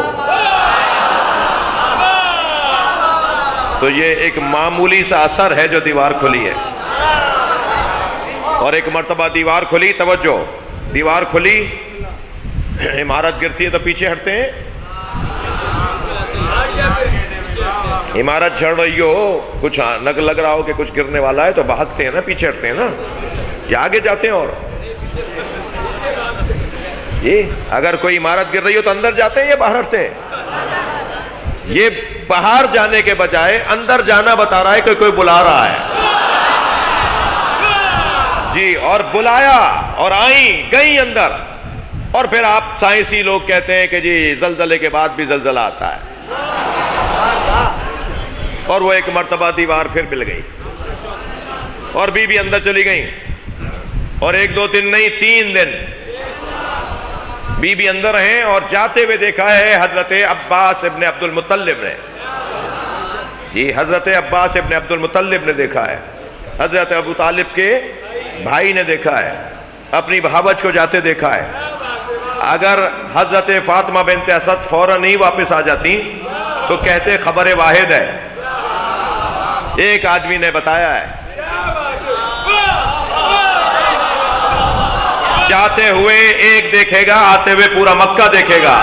تو یہ ایک معمولی سا اثر ہے جو دیوار کھلی ہے۔ اور ایک مرتبہ دیوار کھلی، توجہ، دیوار کھلی، عمارت گرتی ہے تو پیچھے ہٹتے ہیں، عمارت جھڑ رہی ہو، کچھ لگ رہا ہو کہ کچھ گرنے والا ہے تو بھاگتے ہیں نا، پیچھے ہٹتے ہیں نا، یا آگے جاتے ہیں۔ اور یہ اگر کوئی عمارت گر رہی ہو تو اندر جاتے ہیں یا باہر ہٹتے ہیں؟ یہ باہر جانے کے بجائے اندر جانا بتا رہا ہے کہ کوئی بلا رہا ہے جی، اور بلایا اور آئیں گئیں اندر۔ اور پھر آپ سائنسی لوگ کہتے ہیں کہ جی زلزلے کے بعد بھی زلزلہ آتا ہے، اور وہ ایک مرتبہ دیوار پھر مل گئی اور بی بی اندر چلی گئیں، اور 1 2 3 نہیں 3 دن بی بی اندر ہیں، اور جاتے ہوئے دیکھا ہے حضرت عباس ابن عبد المطلب نے، جی حضرت عباس ابن عبد المطلب نے دیکھا ہے، حضرت ابو طالب کے بھائی نے دیکھا ہے، اپنی بھاوج کو جاتے دیکھا ہے۔ اگر حضرت فاطمہ بنت اسد فوراً نہیں واپس آ جاتی تو کہتے خبر واحد ہے، ایک آدمی نے بتایا ہے۔ جاتے ہوئے ایک دیکھے گا، آتے ہوئے پورا مکہ دیکھے گا۔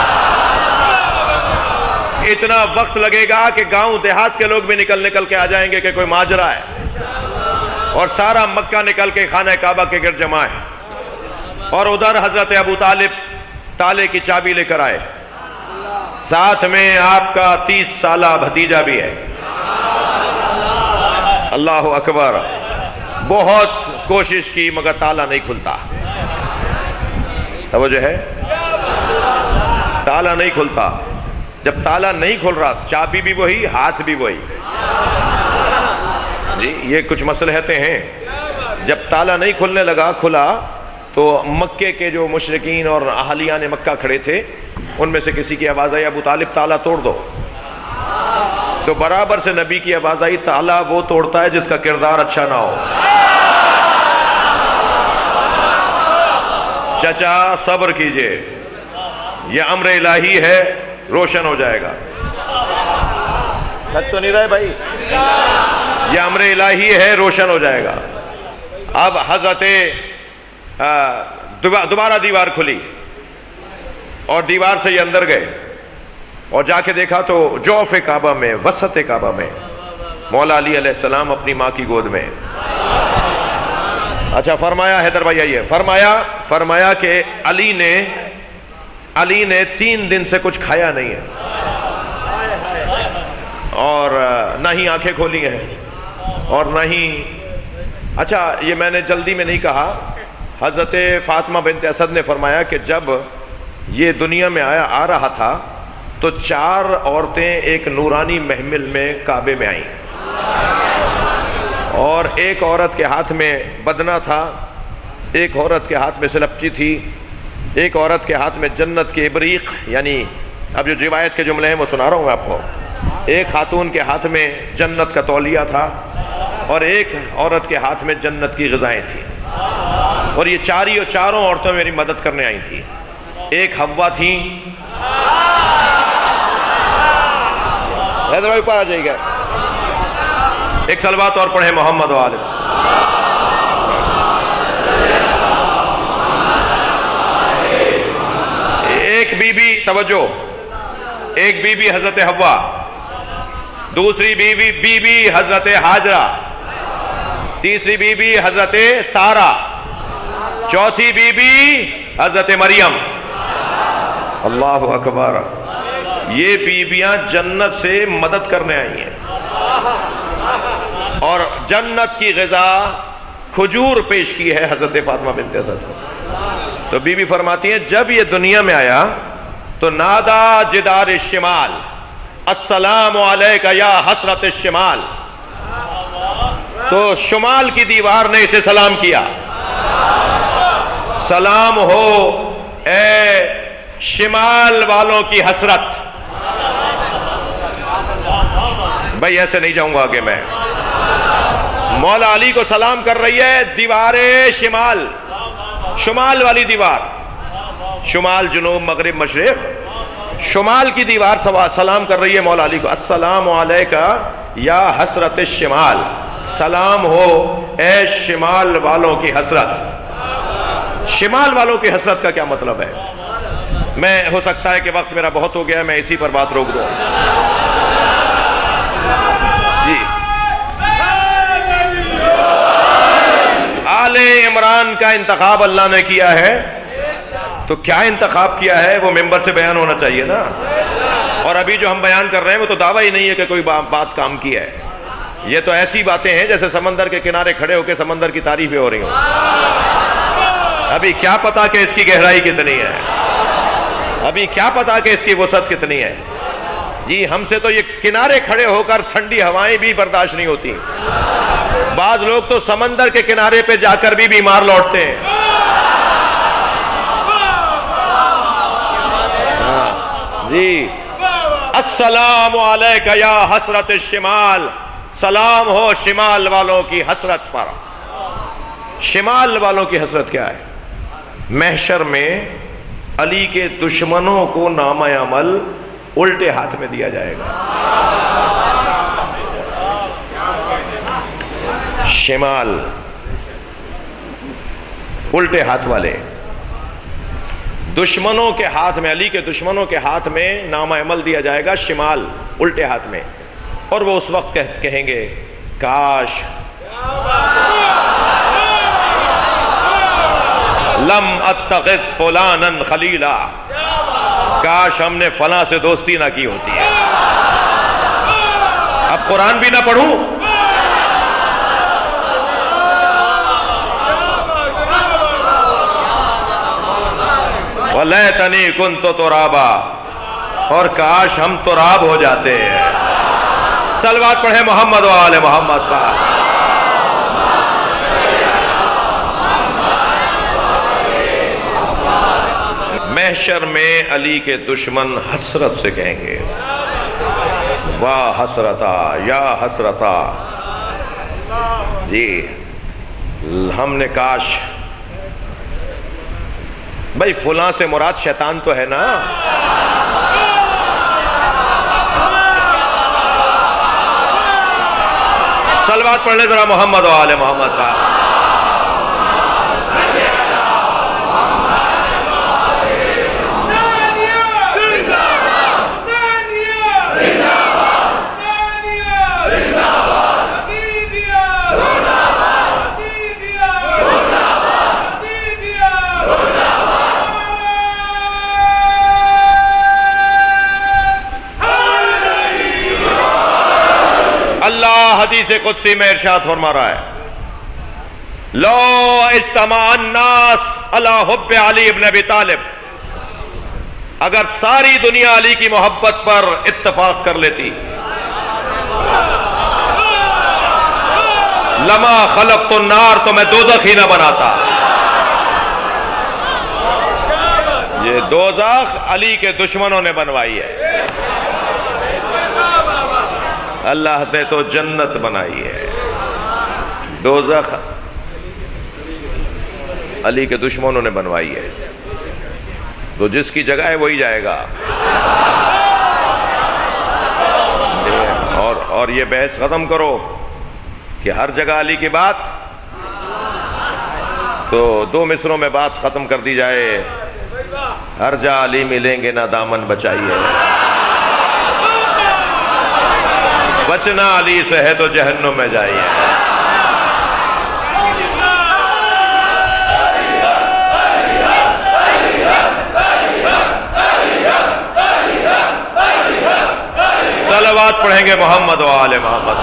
اتنا وقت لگے گا کہ گاؤں دیہات کے لوگ بھی نکل کے آ جائیں گے کہ کوئی ماجرا ہے، اور سارا مکہ نکل کے خانہ کعبہ کے گرد جمع ہے۔ اور ادھر حضرت ابو طالب تالے کی چابی لے کر آئے، ساتھ میں آپ کا 30 سالہ بھتیجا بھی ہے۔ اللہ اکبر، بہت کوشش کی مگر تالا نہیں کھلتا۔ توجہ ہے؟ تالا نہیں کھلتا۔ جب تالا نہیں کھل رہا، چابی بھی وہی، ہاتھ بھی وہی، جی یہ کچھ مصلحتیں ہیں۔ جب تالا نہیں کھلنے لگا، کھلا تو مکے کے جو مشرکین اور اہلیان مکہ کھڑے تھے، ان میں سے کسی کی آواز آئی ابو طالب تالا توڑ دو، تو برابر سے نبی کی آواز آئی تالا وہ توڑتا ہے جس کا کردار اچھا نہ ہو۔ چچا صبر کیجئے، یہ امر الہی ہے، روشن ہو جائے گا۔ تھک تو نہیں رہے بھائی؟ یہ امر الہی ہے، روشن ہو جائے گا۔ اب حضرت دوبارہ دیوار کھلی اور دیوار سے یہ اندر گئے اور جا کے دیکھا تو جوف کعبہ میں، وسط کعبہ میں مولا علی علیہ السلام اپنی ماں کی گود میں، اچھا فرمایا، حیدر بھائی آئیے، فرمایا کہ علی نے 3 دن سے کچھ کھایا نہیں ہے اور نہ ہی آنکھیں کھولی ہیں اور نہ ہی، اچھا یہ میں نے جلدی میں نہیں کہا، حضرت فاطمہ بنت اسد نے فرمایا کہ جب یہ دنیا میں آ رہا تھا تو 4 عورتیں ایک نورانی محمل میں کعبے میں آئیں، اور ایک عورت کے ہاتھ میں بدنہ تھا، ایک عورت کے ہاتھ میں سلپچی تھی، ایک عورت کے ہاتھ میں جنت کے ابریق، یعنی اب جو روایت کے جملے ہیں وہ سنا رہا ہوں میں آپ کو، ایک خاتون کے ہاتھ میں جنت کا تولیہ تھا اور ایک عورت کے ہاتھ میں جنت کی غذائیں تھیں، اور یہ چاروں عورتیں میری مدد کرنے آئی تھیں۔ ایک حوا تھیں، حیدر بھائی اوپر آ جائیے گا، ایک صلوات اور پڑھیں محمد و آل۔ ایک بی بی، توجہ، ایک بی بی حضرت حوا، دوسری بی بی حضرت حاجرہ، تیسری بی بی حضرت سارہ، چوتھی بی بی حضرت مریم۔ اللہ اکبر، یہ بیویاں جنت سے مدد کرنے آئی ہیں اور جنت کی غذا کھجور پیش کی ہے حضرت فاطمہ بنت اسد کو۔ تو بی بی فرماتی ہیں جب یہ دنیا میں آیا تو نادا جدار الشمال السلام علیکہ یا حسرت الشمال، تو شمال کی دیوار نے اسے سلام کیا، سلام ہو اے شمال والوں کی حسرت۔ بھائی ایسے نہیں جاؤں گا آگے، میں مولا علی کو سلام کر رہی ہے دیوار شمال، شمال والی دیوار، شمال جنوب مغرب مشرق، شمال کی دیوار سلام کر رہی ہے مولا علی کو، السلام علیکہ یا حسرت الشمال، سلام ہو اے شمال والوں کی حسرت۔ شمال والوں کی حسرت کا کیا مطلب ہے؟ میں ہو سکتا ہے کہ وقت میرا بہت ہو گیا، میں اسی پر بات روک دوں۔ جی، آل عمران کا انتخاب اللہ نے کیا ہے، تو کیا انتخاب کیا ہے وہ ممبر سے بیان ہونا چاہیے نا، اور ابھی جو ہم بیان کر رہے ہیں وہ تو دعویٰ ہی نہیں ہے کہ کوئی بات کام کی ہے، یہ تو ایسی باتیں ہیں جیسے سمندر کے کنارے کھڑے ہو کے سمندر کی تعریفیں ہو رہی ہوں۔ ابھی کیا پتا کہ اس کی گہرائی کتنی ہے، ابھی کیا پتا کہ اس کی وسعت کتنی ہے۔ جی ہم سے تو یہ کنارے کھڑے ہو کر ٹھنڈی ہوائیں بھی برداشت نہیں ہوتی، بعض لوگ تو سمندر کے کنارے پہ جا کر بھی بیمار لوٹتے ہیں۔ جی السلام علیکہ یا حسرت الشمال، سلام ہو شمال والوں کی حسرت پر۔ شمال والوں کی حسرت کیا ہے؟ محشر میں علی کے دشمنوں کو نامہ عمل الٹے ہاتھ میں دیا جائے گا۔ شمال الٹے ہاتھ والے، دشمنوں کے ہاتھ میں، علی کے دشمنوں کے ہاتھ میں نامہ عمل دیا جائے گا، شمال الٹے ہاتھ میں، اور وہ اس وقت کہیں گے کاش لم اتخذ فلانا خلیلا، کاش ہم نے فلاں سے دوستی نہ کی ہوتی ہے، اب قرآن بھی نہ پڑھوں، وَلَيْتَنِي كُنْتُ تُرَابًا، اور کاش ہم تراب ہو جاتے ہیں۔ صلوات پڑھیں محمد و آل محمد پر۔ محشر میں علی کے دشمن حسرت سے کہیں گے واہ حسرتا یا حسرتا، جی ہم نے کاش، بھائی فلاں سے مراد شیطان تو ہے نا، صلوات پڑھ لیں ذرا محمد و آل محمد پر۔ حدیث قدسی میں ارشاد فرما رہا ہے لو اجتمع الناس علی حب علی ابن ابی طالب، اگر ساری دنیا علی کی محبت پر اتفاق کر لیتی، لما خلقت النار، تو میں دوزخ ہی نہ بناتا۔ یہ دوزخ علی کے دشمنوں نے بنوائی ہے، اللہ نے تو جنت بنائی ہے، دوزخ علی کے دشمنوں نے بنوائی ہے، تو جس کی جگہ ہے وہی جائے گا۔ اور یہ بحث ختم کرو کہ ہر جگہ علی کی بات، تو دو مصروں میں بات ختم کر دی جائے، ہر جا علی ملیں گے نہ دامن بچائیے، بچنا علی سے ہے تو جہنم میں جائیے۔ صلوات پڑھیں گے محمد و آل محمد۔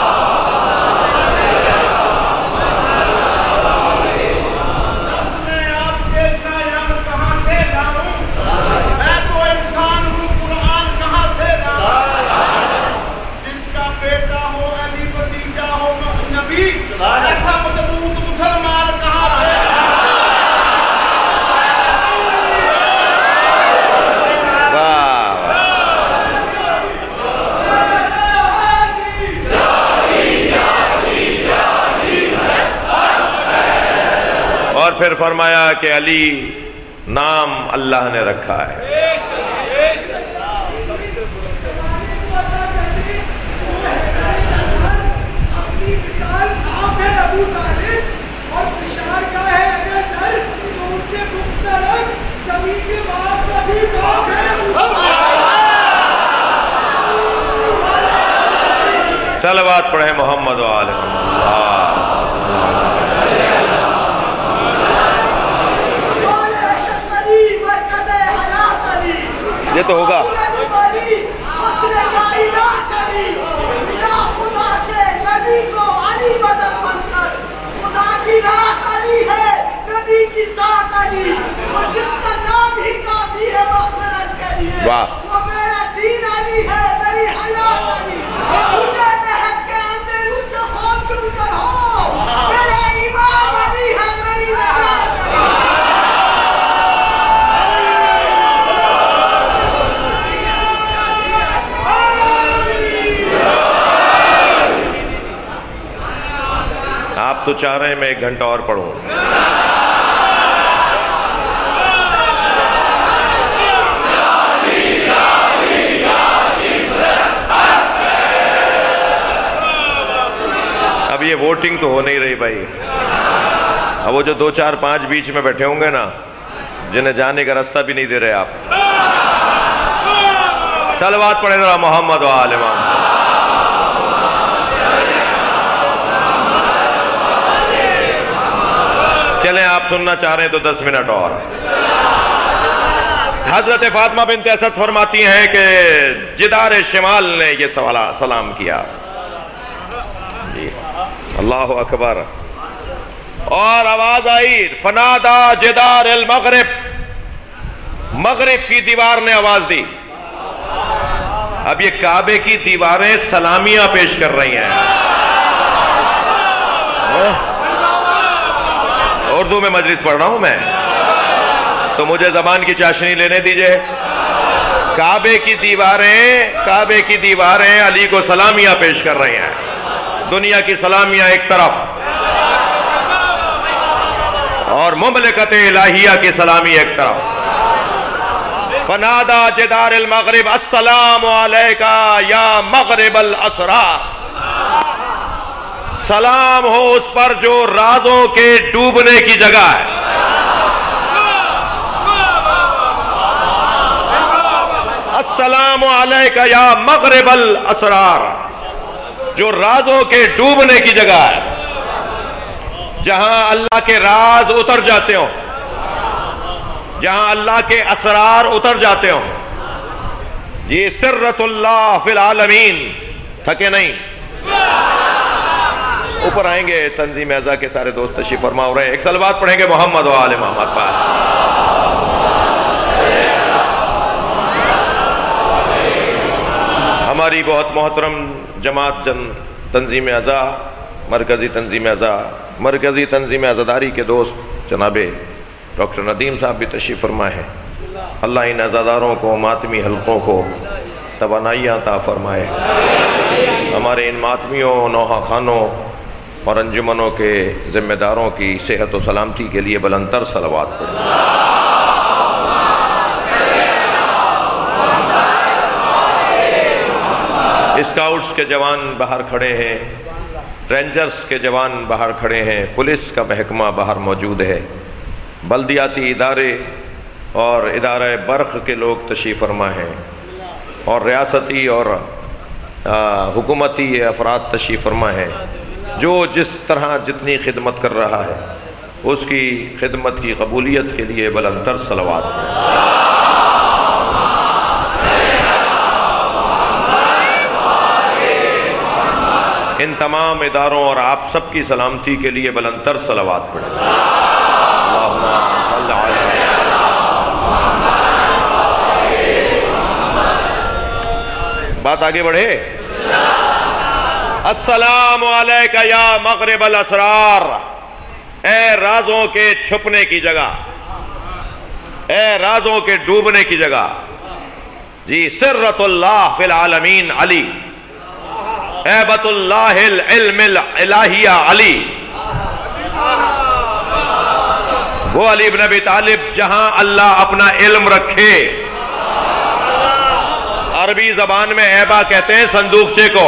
اور پھر فرمایا کہ علی نام اللہ نے رکھا ہے۔ صلوات پڑھیں محمد و آل محمد۔ یہ تو ہوگا۔ واہ، آپ تو چاہ رہے ہیں میں 1 گھنٹہ اور پڑھوں۔ اب یہ ووٹنگ تو ہو نہیں رہی بھائی، اب وہ جو 2 4 5 بیچ میں بیٹھے ہوں گے نا، جنہیں جانے کا راستہ بھی نہیں دے رہے آپ، صلوات پڑھیں ذرا محمد و آل محمد۔ چلیں آپ سننا چاہ رہے ہیں تو 10 منٹ اور۔ حضرت فاطمہ بنت اسد فرماتی ہیں کہ جدار شمال نے یہ سلام کیا، اللہ اکبر، اور آواز آئی فنادا جدار المغرب، مغرب کی دیوار نے آواز دی۔ اب یہ کعبے کی دیواریں سلامیاں پیش کر رہی ہیں، اردو میں مجلس پڑھ رہا ہوں میں، تو مجھے زبان کی چاشنی لینے دیجئے۔ کعبے کی دیواریں علی کو سلامیاں پیش کر رہی ہیں، دنیا کی سلامیاں ایک طرف اور مملکت الہیہ کی سلامی ایک طرف۔ فنادا جدار المغرب السلام علیکہ یا مغرب الاسرار، سلام ہو اس پر جو رازوں کے ڈوبنے کی جگہ ہے۔ السلام علیکہ یا مغرب الاسرار، جو رازوں کے ڈوبنے کی جگہ ہے، جہاں اللہ کے راز اتر جاتے ہوں، جہاں اللہ کے اسرار اتر جاتے ہوں۔ یہ سرۃ اللہ فی العالمین، تھکے نہیں؟ اوپر آئیں گے تنظیم اعزا کے سارے دوست تشریف فرما ہو رہے ہیں. ایک صلوات پڑھیں گے محمد و آل محمد پر. ہماری بہت محترم جماعت تنظیم اعزا، مرکزی تنظیم عزاداری کے دوست جناب ڈاکٹر ندیم صاحب بھی تشریف فرمائے ہیں. اللہ ان عزاداروں کو، ماتمی حلقوں کو توانائیاں عطا فرمائے. ہمارے ان ماتمیوں، نوحہ خانوں اور انجمنوں کے ذمہ داروں کی صحت و سلامتی کے لیے بلند تر صلوات پڑھیں. اسکاؤٹس کے جوان باہر کھڑے ہیں، رینجرز کے جوان باہر کھڑے ہیں، پولیس کا محکمہ باہر موجود ہے، بلدیاتی ادارے اور ادارہ برق کے لوگ تشریف فرما ہیں، اور ریاستی اور حکومتی افراد تشریف فرما ہیں. جو جس طرح جتنی خدمت کر رہا ہے اس کی خدمت کی قبولیت کے لیے بلند تر صلوات پڑھیں. ان تمام اداروں اور آپ سب کی سلامتی کے لیے بلند تر صلوات پڑھیں. بات آگے بڑھے. السلام علیکہ یا مغرب الاسرار، اے رازوں کے چھپنے کی جگہ، اے رازوں کے ڈوبنے کی جگہ. جی سرۃ اللہ فی العالمین علی، عیبت اللہ العلم الالہیہ علی. وہ علی بن ابی طالب جہاں اللہ اپنا علم رکھے. عربی زبان میں عیبہ کہتے ہیں صندوقچے کو.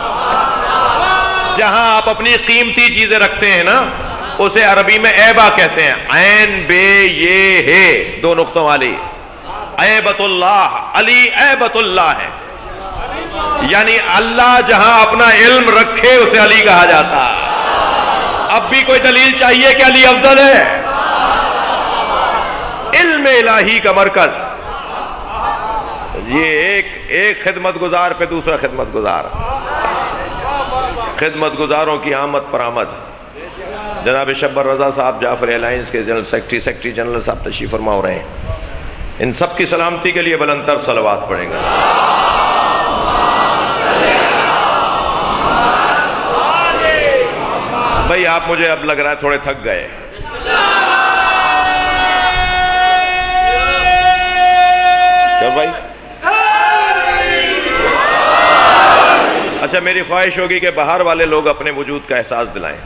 جہاں آپ اپنی قیمتی چیزیں رکھتے ہیں نا اسے عربی میں عیبہ کہتے ہیں. عین بے یہ ہے دو نقطوں والی. عیبت اللہ، علی عیبت اللہ ہے، یعنی اللہ جہاں اپنا علم رکھے اسے علی کہا جاتا ہے. اب بھی کوئی دلیل چاہیے کہ علی افضل ہے؟ علم الہی کا مرکز. یہ ایک خدمت گزار پہ دوسرا خدمت گزار، خدمت گزاروں کی آمد پر آمد. جناب شبر رضا صاحب جعفر الائنس کے جنرل سیکرٹری جنرل صاحب تشریف فرما ہو رہے ہیں. ان سب کی سلامتی کے لیے بلند تر صلوات پڑھیں گے. بھائی آپ مجھے اب لگ رہا ہے تھوڑے تھک گئے. کیا بھائی؟ اچھا میری خواہش ہوگی کہ باہر والے لوگ اپنے وجود کا احساس دلائیں.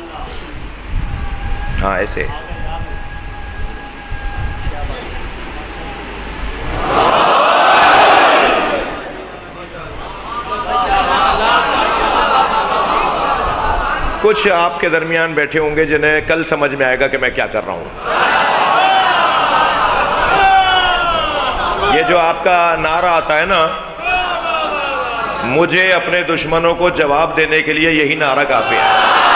ہاں ایسے. کچھ آپ کے درمیان بیٹھے ہوں گے جنہیں کل سمجھ میں آئے گا کہ میں کیا کر رہا ہوں. یہ جو آپ کا نعرہ آتا ہے نا، مجھے اپنے دشمنوں کو جواب دینے کے لیے یہی نعرہ کافی ہے.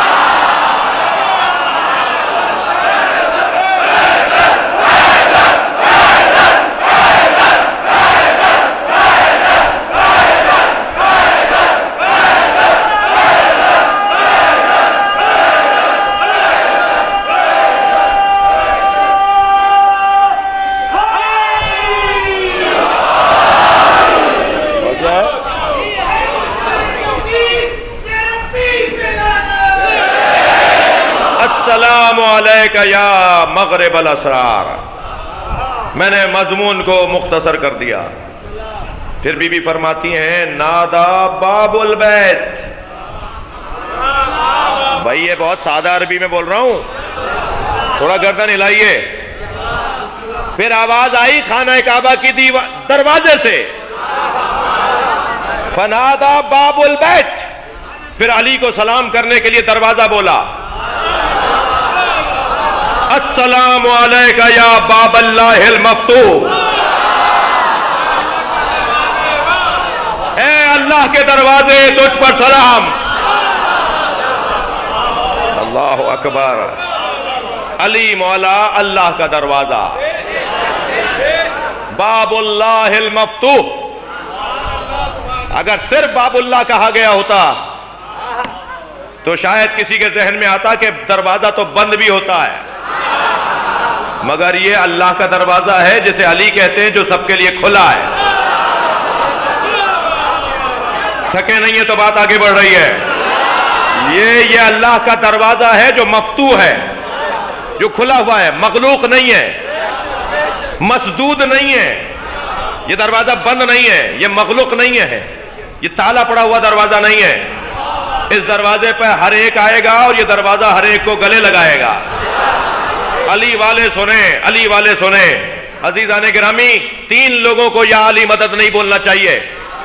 السلام علیکہ یا مغرب الاسرار. میں نے مضمون کو مختصر کر دیا. پھر بی بی فرماتی ہیں نادا باب البیت. بھائی یہ بہت سادہ عربی میں بول رہا ہوں، تھوڑا گردن ہلائیے. پھر آواز آئی خانہ کعبہ کی دروازے سے، فنادا باب البیت. پھر علی کو سلام کرنے کے لیے دروازہ بولا السلام علیکہ یا باب اللہ المفتوح. اے اللہ کے دروازے تجھ پر سلام. اللہ اکبر. علی مولا اللہ کا دروازہ، باب اللہ المفتوح. اگر صرف باب اللہ کہا گیا ہوتا تو شاید کسی کے ذہن میں آتا کہ دروازہ تو بند بھی ہوتا ہے، مگر یہ اللہ کا دروازہ ہے جسے علی کہتے ہیں، جو سب کے لیے کھلا ہے۔ تھکے نہیں ہیں تو بات آگے بڑھ رہی ہے۔ یہ اللہ کا دروازہ ہے جو مفتوح ہے، جو کھلا ہوا ہے، مغلوق نہیں ہے، مسدود نہیں ہے۔ یہ دروازہ بند نہیں ہے، یہ مغلوق نہیں ہے، یہ تالا پڑا ہوا دروازہ نہیں ہے۔ اس دروازے پہ ہر ایک آئے گا اور یہ دروازہ ہر ایک کو گلے لگائے گا۔ علی والے سنیں، علی والے سنیں۔ عزیزان گرامی، 3 لوگوں کو یا علی مدد نہیں بولنا چاہیے۔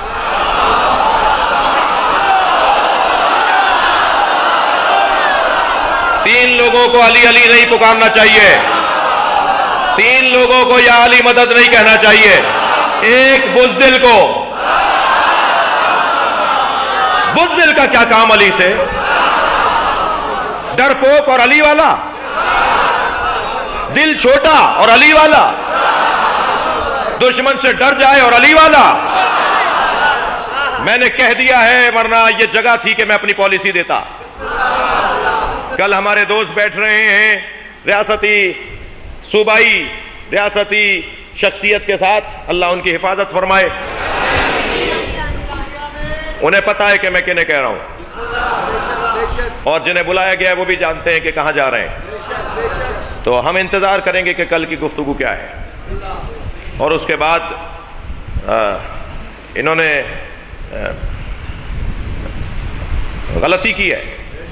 تین لوگوں کو علی علی نہیں پکارنا چاہیے، 3 لوگوں کو یا علی مدد نہیں کہنا چاہیے۔ ایک بزدل کو، بزدل کا کیا کام علی سے؟ ڈرپوک اور علی والا، دل چھوٹا اور علی والا، دشمن سے ڈر جائے اور علی والا۔ میں نے کہہ دیا ہے، ورنہ یہ جگہ تھی کہ میں اپنی پالیسی دیتا۔ کل ہمارے دوست بیٹھ رہے ہیں ریاستی، صوبائی ریاستی شخصیت کے ساتھ، اللہ ان کی حفاظت فرمائے۔ انہیں پتا ہے کہ میں کنہیں کہہ رہا ہوں، اور جنہیں بلایا گیا ہے وہ بھی جانتے ہیں کہ کہاں جا رہے ہیں۔ تو ہم انتظار کریں گے کہ کل کی گفتگو کیا ہے، اور اس کے بعد انہوں نے غلطی کی ہے۔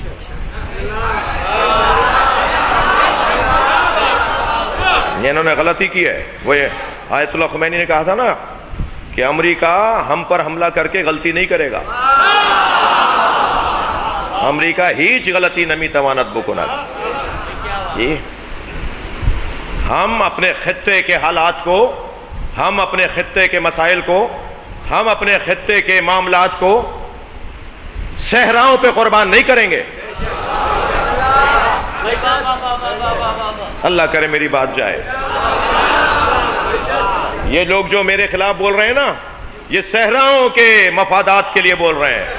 انہوں نے غلطی کی ہے۔ وہ آیت اللہ خمینی نے کہا تھا نا کہ امریکہ ہم پر حملہ کر کے غلطی نہیں کرے گا، امریکہ ہیچ غلطی نمی توانت بکنت۔ ہم اپنے خطے کے حالات کو، ہم اپنے خطے کے مسائل کو، ہم اپنے خطے کے معاملات کو صحراؤں پہ قربان نہیں کریں گے۔ اللہ کرے میری بات جائے۔ یہ لوگ جو میرے خلاف بول رہے ہیں نا، یہ صحراؤں کے مفادات کے لیے بول رہے ہیں۔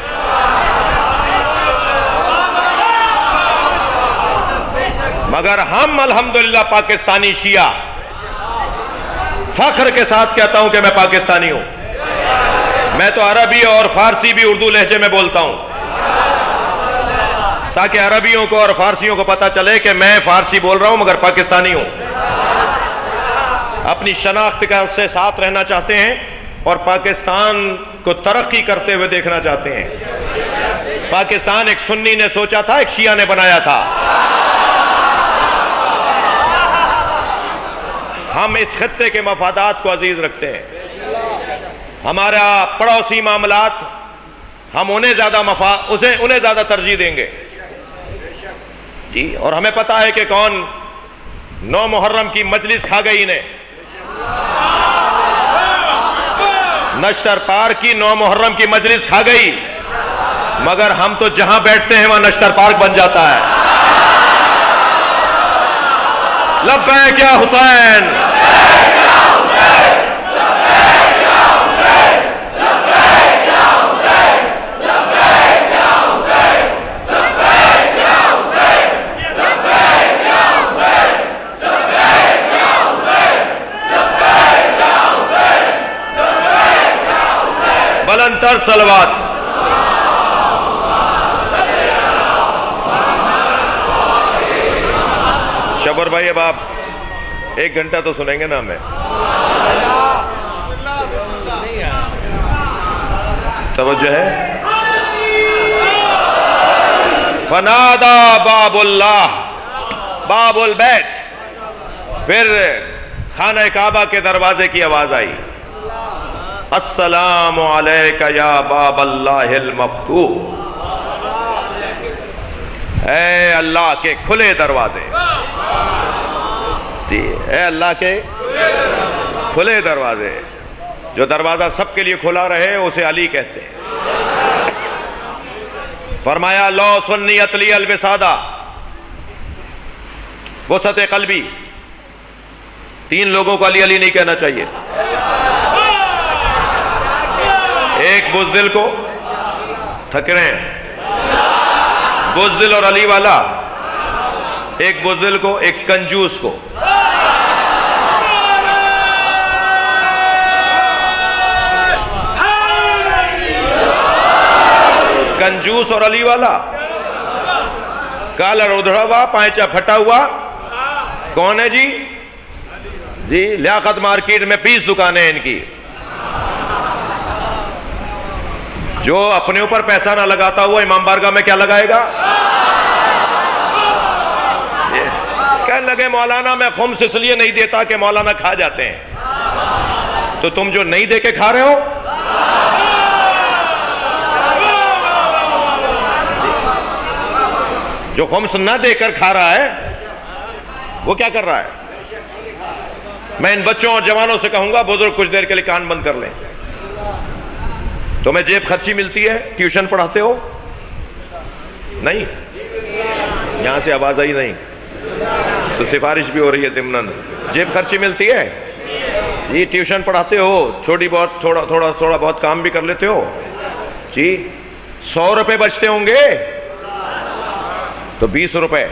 مگر ہم الحمدللہ پاکستانی شیعہ، فخر کے ساتھ کہتا ہوں کہ میں پاکستانی ہوں۔ میں تو عربی اور فارسی بھی اردو لہجے میں بولتا ہوں، تاکہ عربیوں کو اور فارسیوں کو پتا چلے کہ میں فارسی بول رہا ہوں مگر پاکستانی ہوں۔ اپنی شناخت کا سے ساتھ رہنا چاہتے ہیں اور پاکستان کو ترقی کرتے ہوئے دیکھنا چاہتے ہیں۔ پاکستان ایک سنی نے سوچا تھا، ایک شیعہ نے بنایا تھا۔ ہم اس خطے کے مفادات کو عزیز رکھتے ہیں۔ ہمارا پڑوسی معاملات، ہم انہیں زیادہ ترجیح دیں گے جی۔ اور ہمیں پتا ہے کہ کون 9 محرم کی مجلس کھا گئی انہیں۔ نشتر پارک کی 9 محرم کی مجلس کھا گئی، مگر ہم تو جہاں بیٹھتے ہیں وہاں نشتر پارک بن جاتا ہے۔ لبیک یا حسین، بلندتر صلوات۔ شبر بھائی، اب آپ 1 گھنٹہ تو سنیں گے نا ہمیں؟ توجہ ہے؟ فنادا باب اللہ، باب البیت، پھر خانہ کعبہ کے دروازے کی آواز آئی، السلام علیک یا باب اللہ المفتوح، اے اللہ کے کھلے دروازے جی، اے اللہ کے کھلے دروازے۔ جو دروازہ سب کے لیے کھلا رہے اسے علی کہتے ہیں۔ فرمایا لو سنیت لی الوسادہ، وسعت قلبی۔ 3 لوگوں کو علی علی نہیں کہنا چاہیے۔ ایک بزدل کو، تھک رہے ہیں، بزدل اور علی والا، ایک بزدل کو ایک کنجوس کو. کنجوس اور علی والا، کالر ادھڑا ہوا، پائچہ پھٹا ہوا. کون ہے جی؟ جی لیاقت مارکیٹ میں 20 دکانیں ہیں ان کی. جو اپنے اوپر پیسہ نہ لگاتا ہوا امام بارگاہ میں کیا لگائے گا؟ کہنے لگے مولانا میں خمس اس لیے نہیں دیتا کہ مولانا کھا جاتے ہیں. تو تم جو نہیں دے کے کھا رہے ہو، جو خمس نہ دے کر کھا رہا ہے وہ کیا کر رہا ہے؟ میں ان بچوں اور جوانوں سے کہوں گا بزرگ کچھ دیر کے لیے کان بند کر لیں. تمہیں جیب خرچی ملتی ہے؟ ٹیوشن پڑھاتے ہو؟ نہیں؟ یہاں سے آواز آئی نہیں تو سفارش بھی ہو رہی ہے ضمناً. جیب خرچی ملتی ہے جی؟ ٹیوشن پڑھاتے ہو؟ چھوٹی بہت تھوڑا بہت کام بھی کر لیتے ہو جی؟ 100 روپے بچتے ہوں گے تو 20 روپے.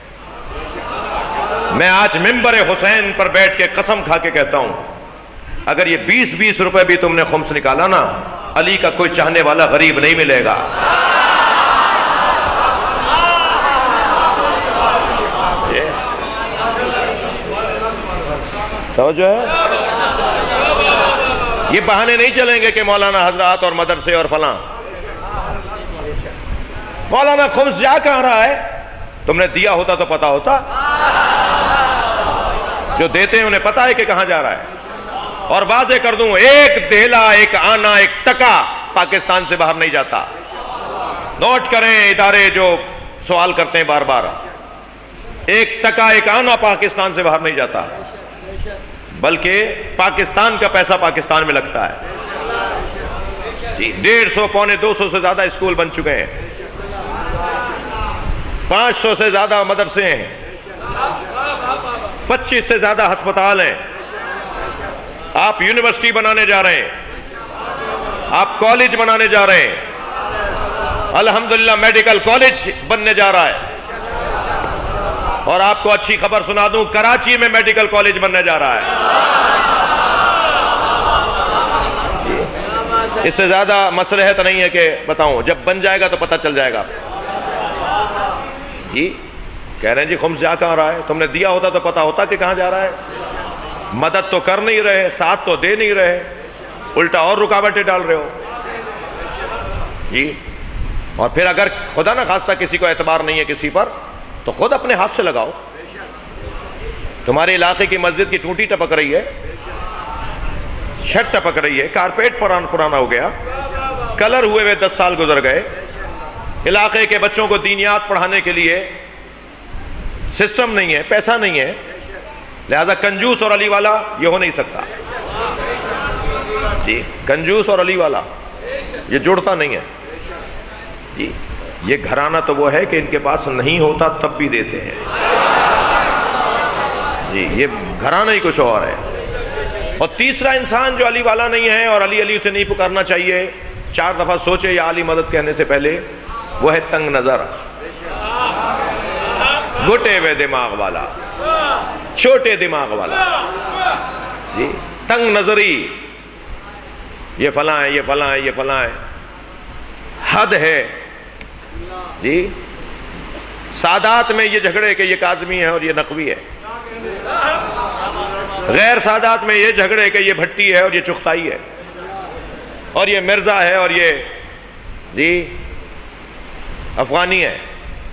میں آج منبر حسین پر بیٹھ کے قسم کھا کے کہتا ہوں، اگر یہ 20 روپے بھی تم نے خمس نکالا نا، علی کا کوئی چاہنے والا غریب نہیں ملے گا. توجہ ہے؟ یہ بہانے نہیں چلیں گے کہ مولانا حضرات اور مدرسے اور فلاں. مولانا خمس جا کہاں رہا ہے؟ تم نے دیا ہوتا تو پتا ہوتا. جو دیتے ہیں انہیں پتا ہے کہ کہاں جا رہا ہے. اور واضح کر دوں، ایک دہلا، ایک آنا، ایک ٹکا پاکستان سے باہر نہیں جاتا. نوٹ کریں ادارے جو سوال کرتے ہیں بار بار، ایک ٹکا ایک آنا پاکستان سے باہر نہیں جاتا، بلکہ پاکستان کا پیسہ پاکستان میں لگتا ہے. 150 پونے 200 سے زیادہ اسکول بن چکے ہیں، 500 سے زیادہ مدرسے ہیں، 25 سے زیادہ ہسپتال ہیں. آپ یونیورسٹی بنانے جا رہے ہیں، آپ کالج بنانے جا رہے ہیں. الحمدللہ میڈیکل کالج بننے جا رہا ہے. اور آپ کو اچھی خبر سنا دوں، کراچی میں میڈیکل کالج بننے جا رہا ہے. اس سے زیادہ مصلحت نہیں ہے کہ بتاؤں، جب بن جائے گا تو پتہ چل جائے گا. جی کہہ رہے ہیں جی خمس جا کہاں رہا ہے؟ تم نے دیا ہوتا تو پتا ہوتا کہ کہاں جا رہا ہے. مدد تو کر نہیں رہے، ساتھ تو دے نہیں رہے، الٹا اور رکاوٹیں ڈال رہے ہو جی. اور پھر اگر خدا نہ خواستہ کسی کو اعتبار نہیں ہے کسی پر، تو خود اپنے ہاتھ سے لگاؤ. تمہارے علاقے کی مسجد کی ٹوٹی ٹپک رہی ہے، چھت ٹپک رہی ہے، کارپیٹ پرانا ہو گیا، کلر ہوئے ہوئے 10 سال گزر گئے. علاقے کے بچوں کو دینیات پڑھانے کے لیے سسٹم نہیں ہے، پیسہ نہیں ہے. لہذا کنجوس اور علی والا یہ ہو نہیں سکتا جی. کنجوس اور علی والا یہ جڑتا نہیں ہے جی. یہ گھرانہ تو وہ ہے کہ ان کے پاس نہیں ہوتا تب بھی دیتے ہیں جی. یہ گھرانہ ہی کچھ اور ہے. اور تیسرا انسان جو علی والا نہیں ہے اور علی سے نہیں پکارنا چاہیے، 4 دفعہ سوچے یا علی مدد کہنے سے پہلے، وہ ہے تنگ نظر، گھٹے ہوئے دماغ والا، چھوٹے دماغ والا جی. تنگ نظری، یہ فلاں ہے، یہ فلاں ہے، یہ فلاں ہے. حد ہے جی. سادات میں یہ جھگڑے کہ یہ کاظمی ہے اور یہ نقوی ہے. غیر سادات میں یہ جھگڑے کہ یہ بھٹی ہے اور یہ چغتائی ہے، اور یہ مرزا ہے اور یہ جی افغانی ہے.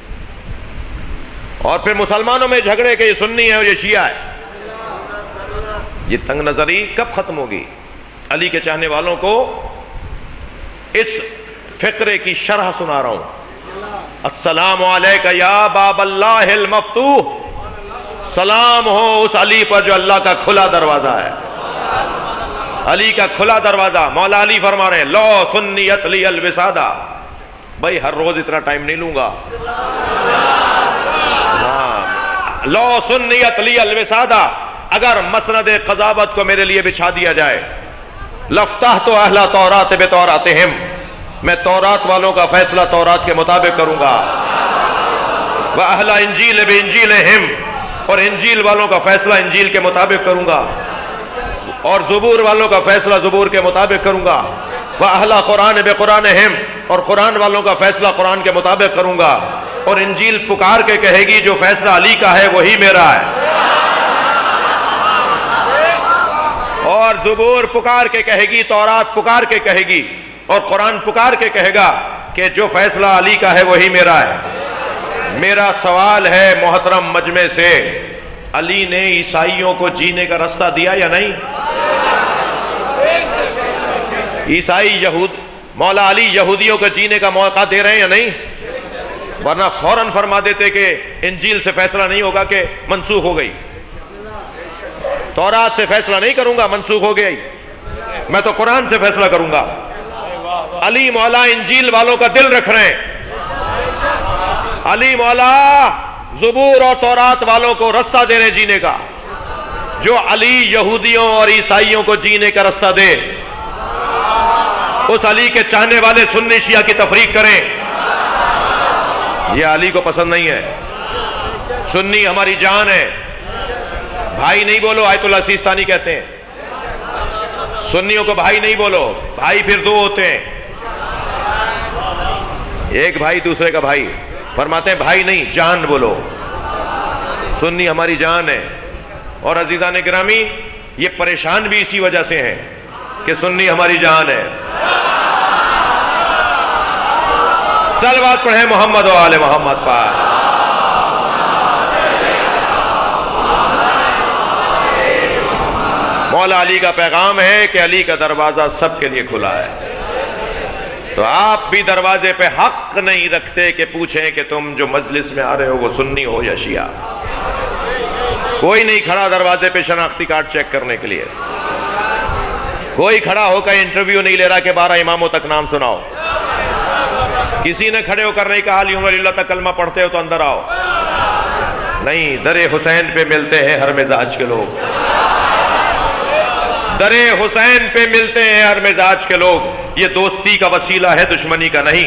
اور پھر مسلمانوں میں جھگڑے کہ یہ سنی ہے اور یہ شیعہ ہے. یہ تنگ نظری کب ختم ہوگی؟ علی کے چاہنے والوں کو اس فقرے کی شرح سنا رہا ہوں. السلام علیکہ یا باب اللہ المفتوح، سلام ہو اس علی پر جو اللہ کا کھلا دروازہ ہے. علی کا کھلا دروازہ. مولا علی فرما رہے ہیں لو سنیت لی الوسادہ. بھائی ہر روز اتنا ٹائم نہیں لوں گا. ہاں، لو سنیت لی الوسادہ، اگر مسند قضاوت کو میرے لیے بچھا دیا جائے، لفتحت اہل تورات بتوراتہم، میں تورات والوں کا فیصلہ تورات کے مطابق کروں گا. وَأَهْلَ إِنْجِيلَ بِإِنْجِيلِهِمْ، اور انجیل والوں کا فیصلہ انجیل کے مطابق کروں گا، اور زبور والوں کا فیصلہ زبور کے مطابق کروں گا۔ وَأَهْلَ قُرْآنِ بِقُرْآنِهِمْ، اور قرآن والوں کا فیصلہ قرآن کے مطابق کروں گا۔ اور انجیل پکار کے کہے گی جو فیصلہ علی کا ہے وہی میرا ہے، اور زبور پکار کے کہے گی، تورات پکار کے کہے گی، اور قرآن پکار کے کہے گا کہ جو فیصلہ علی کا ہے وہی میرا ہے۔ میرا سوال ہے محترم مجمع سے، علی نے عیسائیوں کو جینے کا رستہ دیا یا نہیں؟ عیسائی مولا علی یہودیوں کو جینے کا موقع دے رہے ہیں یا نہیں؟ ورنہ فوراً فرما دیتے کہ انجیل سے فیصلہ نہیں ہوگا کہ منسوخ ہو گئی، تورات سے فیصلہ نہیں کروں گا منسوخ ہو گئی، میں تو قرآن سے فیصلہ کروں گا۔ علی مولا انجیل والوں کا دل رکھ رہے ہیں، علی مولا زبور اور تورات والوں کو رستہ دے رہے جینے کا۔ جو علی یہودیوں اور عیسائیوں کو جینے کا رستہ دے، اس علی کے چاہنے والے سنی شیعہ کی تفریق کریں، یہ علی کو پسند نہیں ہے۔ سنی ہماری جان ہے، بھائی نہیں بولو، آیت اللہ سیستانی کہتے ہیں سنیوں کو بھائی نہیں بولو، بھائی پھر دو ہوتے ہیں، ایک بھائی دوسرے کا بھائی، فرماتے ہیں بھائی نہیں جان بولو، سنی ہماری جان ہے۔ اور عزیزان گرامی یہ پریشان بھی اسی وجہ سے ہیں کہ سنی ہماری جان ہے۔ صلوات پڑھیں محمد و آل محمد پر۔ مولا علی کا پیغام ہے کہ علی کا دروازہ سب کے لیے کھلا ہے، تو آپ بھی دروازے پہ حق نہیں رکھتے کہ پوچھیں کہ تم جو مجلس میں آ رہے ہو وہ سنی ہو یا شیعہ۔ کوئی نہیں کھڑا دروازے پہ شناختی کارڈ چیک کرنے کے لیے، کوئی کھڑا ہو کر انٹرویو نہیں لے رہا کہ 12 اماموں تک نام سناؤ، کسی نے کھڑے ہو کر نہیں کہا علی عمر اللہ تک کلمہ پڑھتے ہو تو اندر آؤ، نہیں، در حسین پہ ملتے ہیں ہر مزاج کے لوگ، در حسین پہ ملتے ہیں ہر مزاج کے لوگ۔ یہ دوستی کا وسیلہ ہے، دشمنی کا نہیں،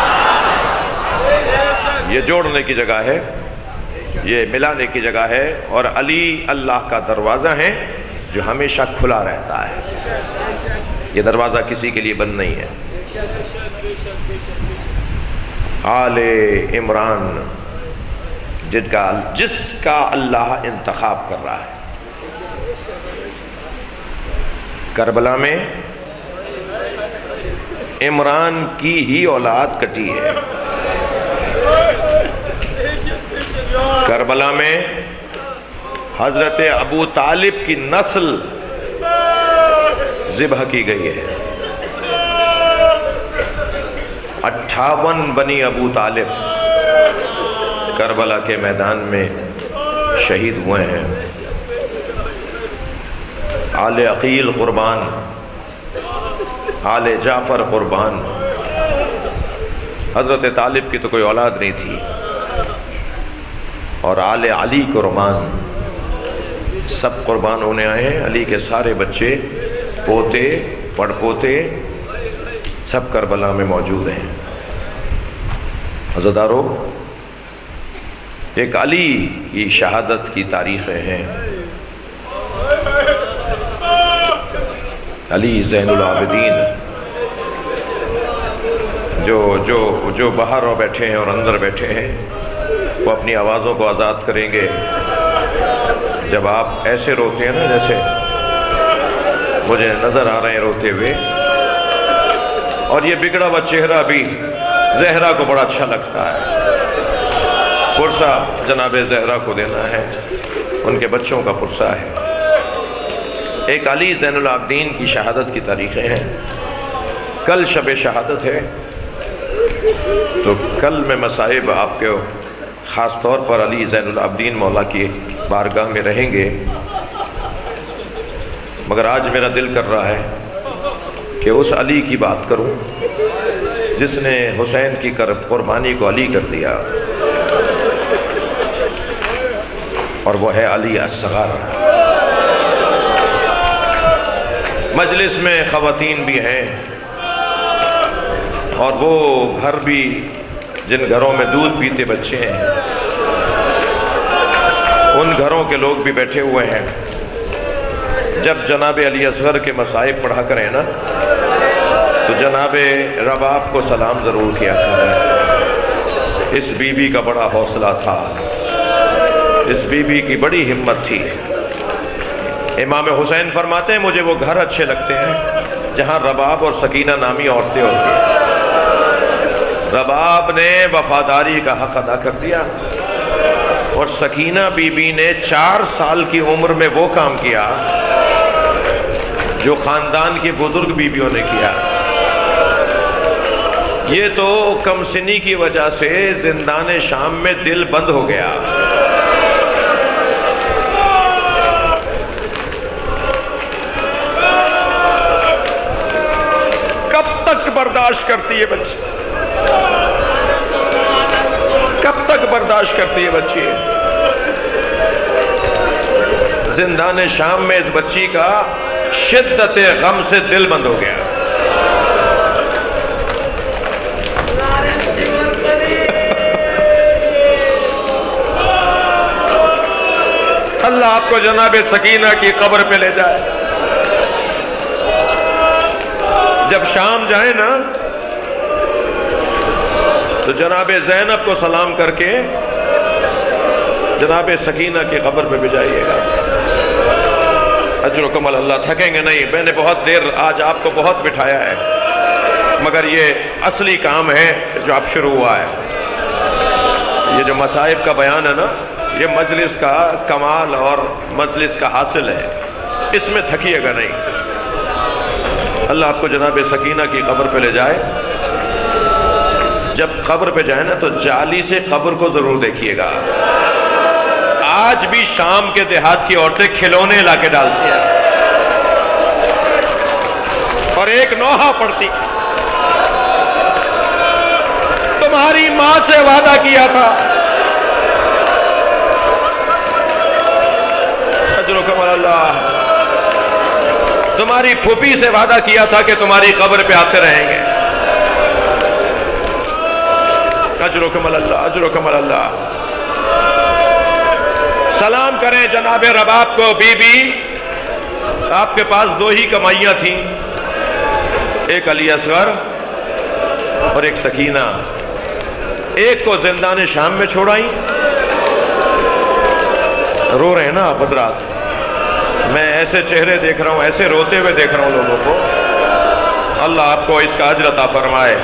یہ جوڑنے کی جگہ ہے، یہ ملانے کی جگہ ہے، اور علی اللہ کا دروازہ ہے جو ہمیشہ کھلا رہتا ہے، یہ دروازہ کسی کے لیے بند نہیں ہے۔ آل عمران جس کا اللہ انتخاب کر رہا ہے۔ کربلا میں عمران کی ہی اولاد کٹی ہے، کربلا میں حضرت ابو طالب کی نسل ذبح کی گئی ہے، 58 بنی ابو طالب کربلا کے میدان میں شہید ہوئے ہیں۔ آل عقیل قربان، آل جعفر قربان، حضرت طالب کی تو کوئی اولاد نہیں تھی، اور آل علی قربان، سب قربان ہونے آئے ہیں، علی کے سارے بچے، پوتے، پڑ پوتے سب کربلا میں موجود ہیں۔ عزیزدارو، ایک علی کی شہادت کی تاریخیں ہیں۔ علی زین العابدین جو باہر بیٹھے ہیں اور اندر بیٹھے ہیں، وہ اپنی آوازوں کو آزاد کریں گے جب آپ ایسے روتے ہیں نا، جیسے مجھے نظر آ رہے ہیں روتے ہوئے، اور یہ بگڑا ہوا چہرہ بھی زہرا کو بڑا اچھا لگتا ہے۔ پرسہ جناب زہرا کو دینا ہے، ان کے بچوں کا پرسہ ہے۔ ایک علی زین العابدین کی شہادت کی تاریخیں ہیں۔ کل شب شہادت ہے، تو کل میں مصائب آپ کے خاص طور پر علی زین العابدین مولا کی بارگاہ میں رہیں گے، مگر آج میرا دل کر رہا ہے کہ اس علی کی بات کروں جس نے حسین کی قربانی کو علی کر دیا، اور وہ ہے علی اصغر۔ مجلس میں خواتین بھی ہیں، اور وہ گھر بھی جن گھروں میں دودھ پیتے بچے ہیں، گھروں کے لوگ بھی بیٹھے ہوئے ہیں، جب جناب علی اصغر کے مصائب پڑھا کریں نا تو جناب رباب کو سلام ضرور کیا کریں۔ اس بی بی کا بڑا حوصلہ تھا، اس بی بی کی بڑی ہمت تھی۔ امام حسین فرماتے ہیں مجھے وہ گھر اچھے لگتے ہیں جہاں رباب اور سکینہ نامی عورتیں ہوتی ہیں۔ رباب نے وفاداری کا حق ادا کر دیا اور سکینہ بی بی نے 4 سال کی عمر میں وہ کام کیا جو خاندان کی بزرگ بیویوں نے کیا۔ یہ تو کم سنی کی وجہ سے زندان شام میں دل بند ہو گیا۔ کب تک برداشت کرتی ہے بچی؟ کب تک برداشت کرتی ہے بچی؟ زندان شام میں اس بچی کا شدت غم سے دل بند ہو گیا۔ اللہ آپ کو جناب سکینہ کی قبر پہ لے جائے۔ جب شام جائیں نا تو جناب زینب کو سلام کر کے جناب سکینہ کی قبر پہ بھیجائیے گا۔ اجر و کمال اللہ، تھکیں گے نہیں۔ میں نے بہت دیر آج آپ کو بہت بٹھایا ہے، مگر یہ اصلی کام ہے جو اب شروع ہوا ہے۔ یہ جو مصائب کا بیان ہے نا، یہ مجلس کا کمال اور مجلس کا حاصل ہے، اس میں تھکیے گا نہیں۔ اللہ آپ کو جناب سکینہ کی قبر پہ لے جائے۔ جب قبر پہ جائے نا تو جالی سے قبر کو ضرور دیکھیے گا۔ آج بھی شام کے دیہات کی عورتیں کھلونے لا کے ڈالتی ہیں اور ایک نوحہ پڑتی، تمہاری ماں سے وعدہ کیا تھا، اجر و کمال اللہ، تمہاری پھوپھی سے وعدہ کیا تھا کہ تمہاری قبر پہ آتے رہیں گے۔ اجر و کمال اللہ، اجر و کمال اللہ۔ سلام کریں جناب رباب کو۔ بی بی، آپ کے پاس 2 ہی کمائیاں تھیں، ایک علی اصغر اور ایک سکینہ۔ ایک کو زندان شام میں چھوڑائیں۔ رو رہے ہیں نا آپ حضرات، میں ایسے چہرے دیکھ رہا ہوں، ایسے روتے ہوئے دیکھ رہا ہوں لوگوں کو۔ اللہ آپ کو اس کا اجر عطا فرمائے۔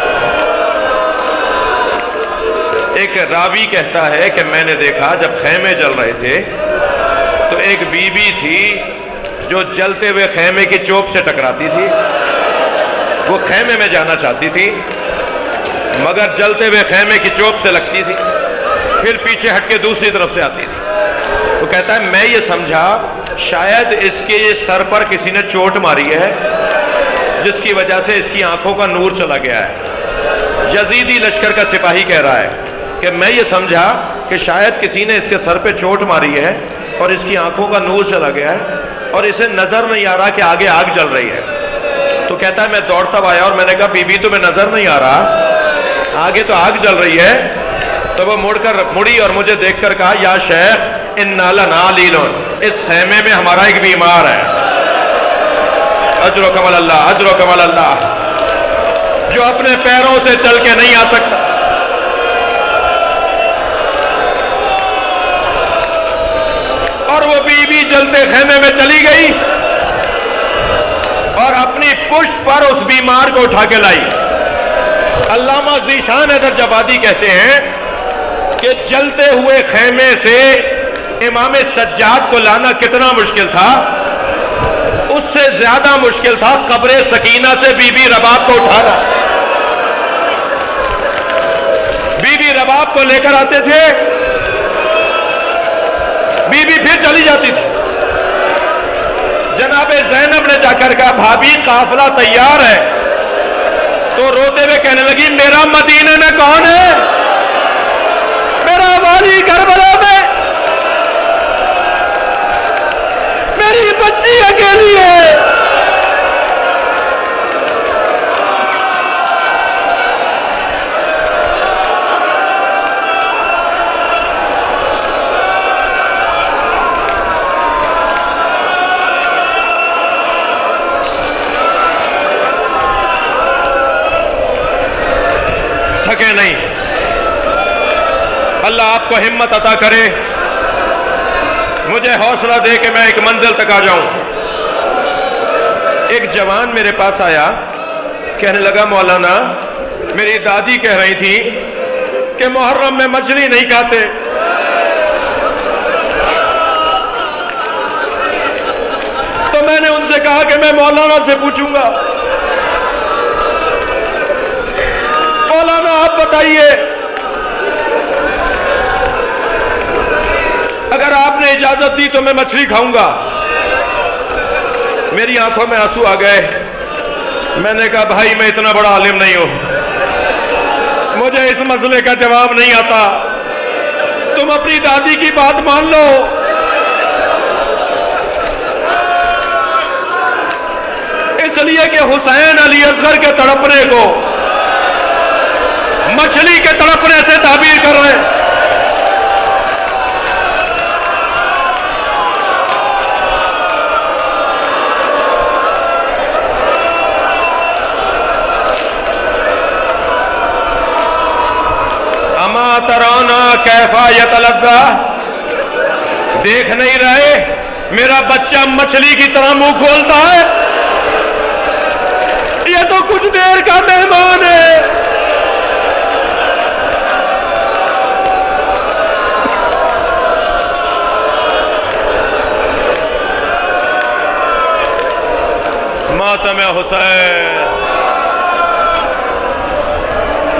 ایک راوی کہتا ہے کہ میں نے دیکھا جب خیمے جل رہے تھے تو ایک بی بی تھی جو جلتے ہوئے خیمے کی چوب سے ٹکراتی تھی۔ وہ خیمے میں جانا چاہتی تھی مگر جلتے ہوئے خیمے کی چوب سے لگتی تھی، پھر پیچھے ہٹ کے دوسری طرف سے آتی تھی۔ تو کہتا ہے میں یہ سمجھا شاید اس کے سر پر کسی نے چوٹ ماری ہے جس کی وجہ سے اس کی آنکھوں کا نور چلا گیا ہے۔ یزیدی لشکر کا سپاہی کہہ رہا ہے کہ میں یہ سمجھا کہ شاید کسی نے اس کے سر پہ چوٹ ماری ہے اور اس کی آنکھوں کا نور چلا گیا ہے اور اسے نظر نہیں آ رہا کہ آگے آگ جل رہی ہے۔ تو کہتا ہے میں دوڑتا آیا اور میں نے کہا بی بی تمہیں نظر نہیں آ رہا، آگے تو آگ جل رہی ہے۔ تو وہ مڑی اور مجھے دیکھ کر کہا یا شیخ انا لنعلیلون، اس خیمے میں ہمارا ایک بیمار ہے۔ اجر و کمال اللہ، اجر و کمال اللہ، جو اپنے پیروں سے چل کے نہیں آ سکتا۔ اور وہ بی بی جلتے خیمے میں چلی گئی اور اپنی پشت پر اس بیمار کو اٹھا کے لائی۔ علامہ ذیشان حیدر جوادی کہتے ہیں کہ جلتے ہوئے خیمے سے امام سجاد کو لانا کتنا مشکل تھا، اس سے زیادہ مشکل تھا قبر سکینہ سے بی بی رباب کو اٹھانا۔ بی بی رباب کو لے کر آتے تھے، بی بی پھر چلی جاتی تھی۔ جناب زینب نے جا کر کہا بھابی قافلہ تیار ہے، تو روتے ہوئے کہنے لگی میرا مدینے میں کون ہے؟ میرا والی کربلا میں، میری بچی اکیلی ہے۔ اللہ آپ کو ہمت عطا کرے، مجھے حوصلہ دے کہ میں ایک منزل تک آ جاؤں۔ ایک جوان میرے پاس آیا، کہنے لگا مولانا میری دادی کہہ رہی تھی کہ محرم میں مچھلی نہیں کھاتے۔ تو میں نے ان سے کہا کہ میں مولانا سے پوچھوں گا، مولانا آپ بتائیے اگر آپ نے اجازت دی تو میں مچھلی کھاؤں گا۔ میری آنکھوں میں آنسو آ گئے۔ میں نے کہا بھائی میں اتنا بڑا عالم نہیں ہوں، مجھے اس مسئلے کا جواب نہیں آتا، تم اپنی دادی کی بات مان لو۔ اس لیے کہ حسین علی اصغر کے تڑپنے کو مچھلی کے تڑپنے سے تعبیر کر رہے ہیں۔ اما ترانا کیفا یتلذا، دیکھ نہیں رہے میرا بچہ مچھلی کی طرح منہ کھولتا ہے، یہ تو کچھ دیر کا مہمان ہے۔ ماتم حسین۔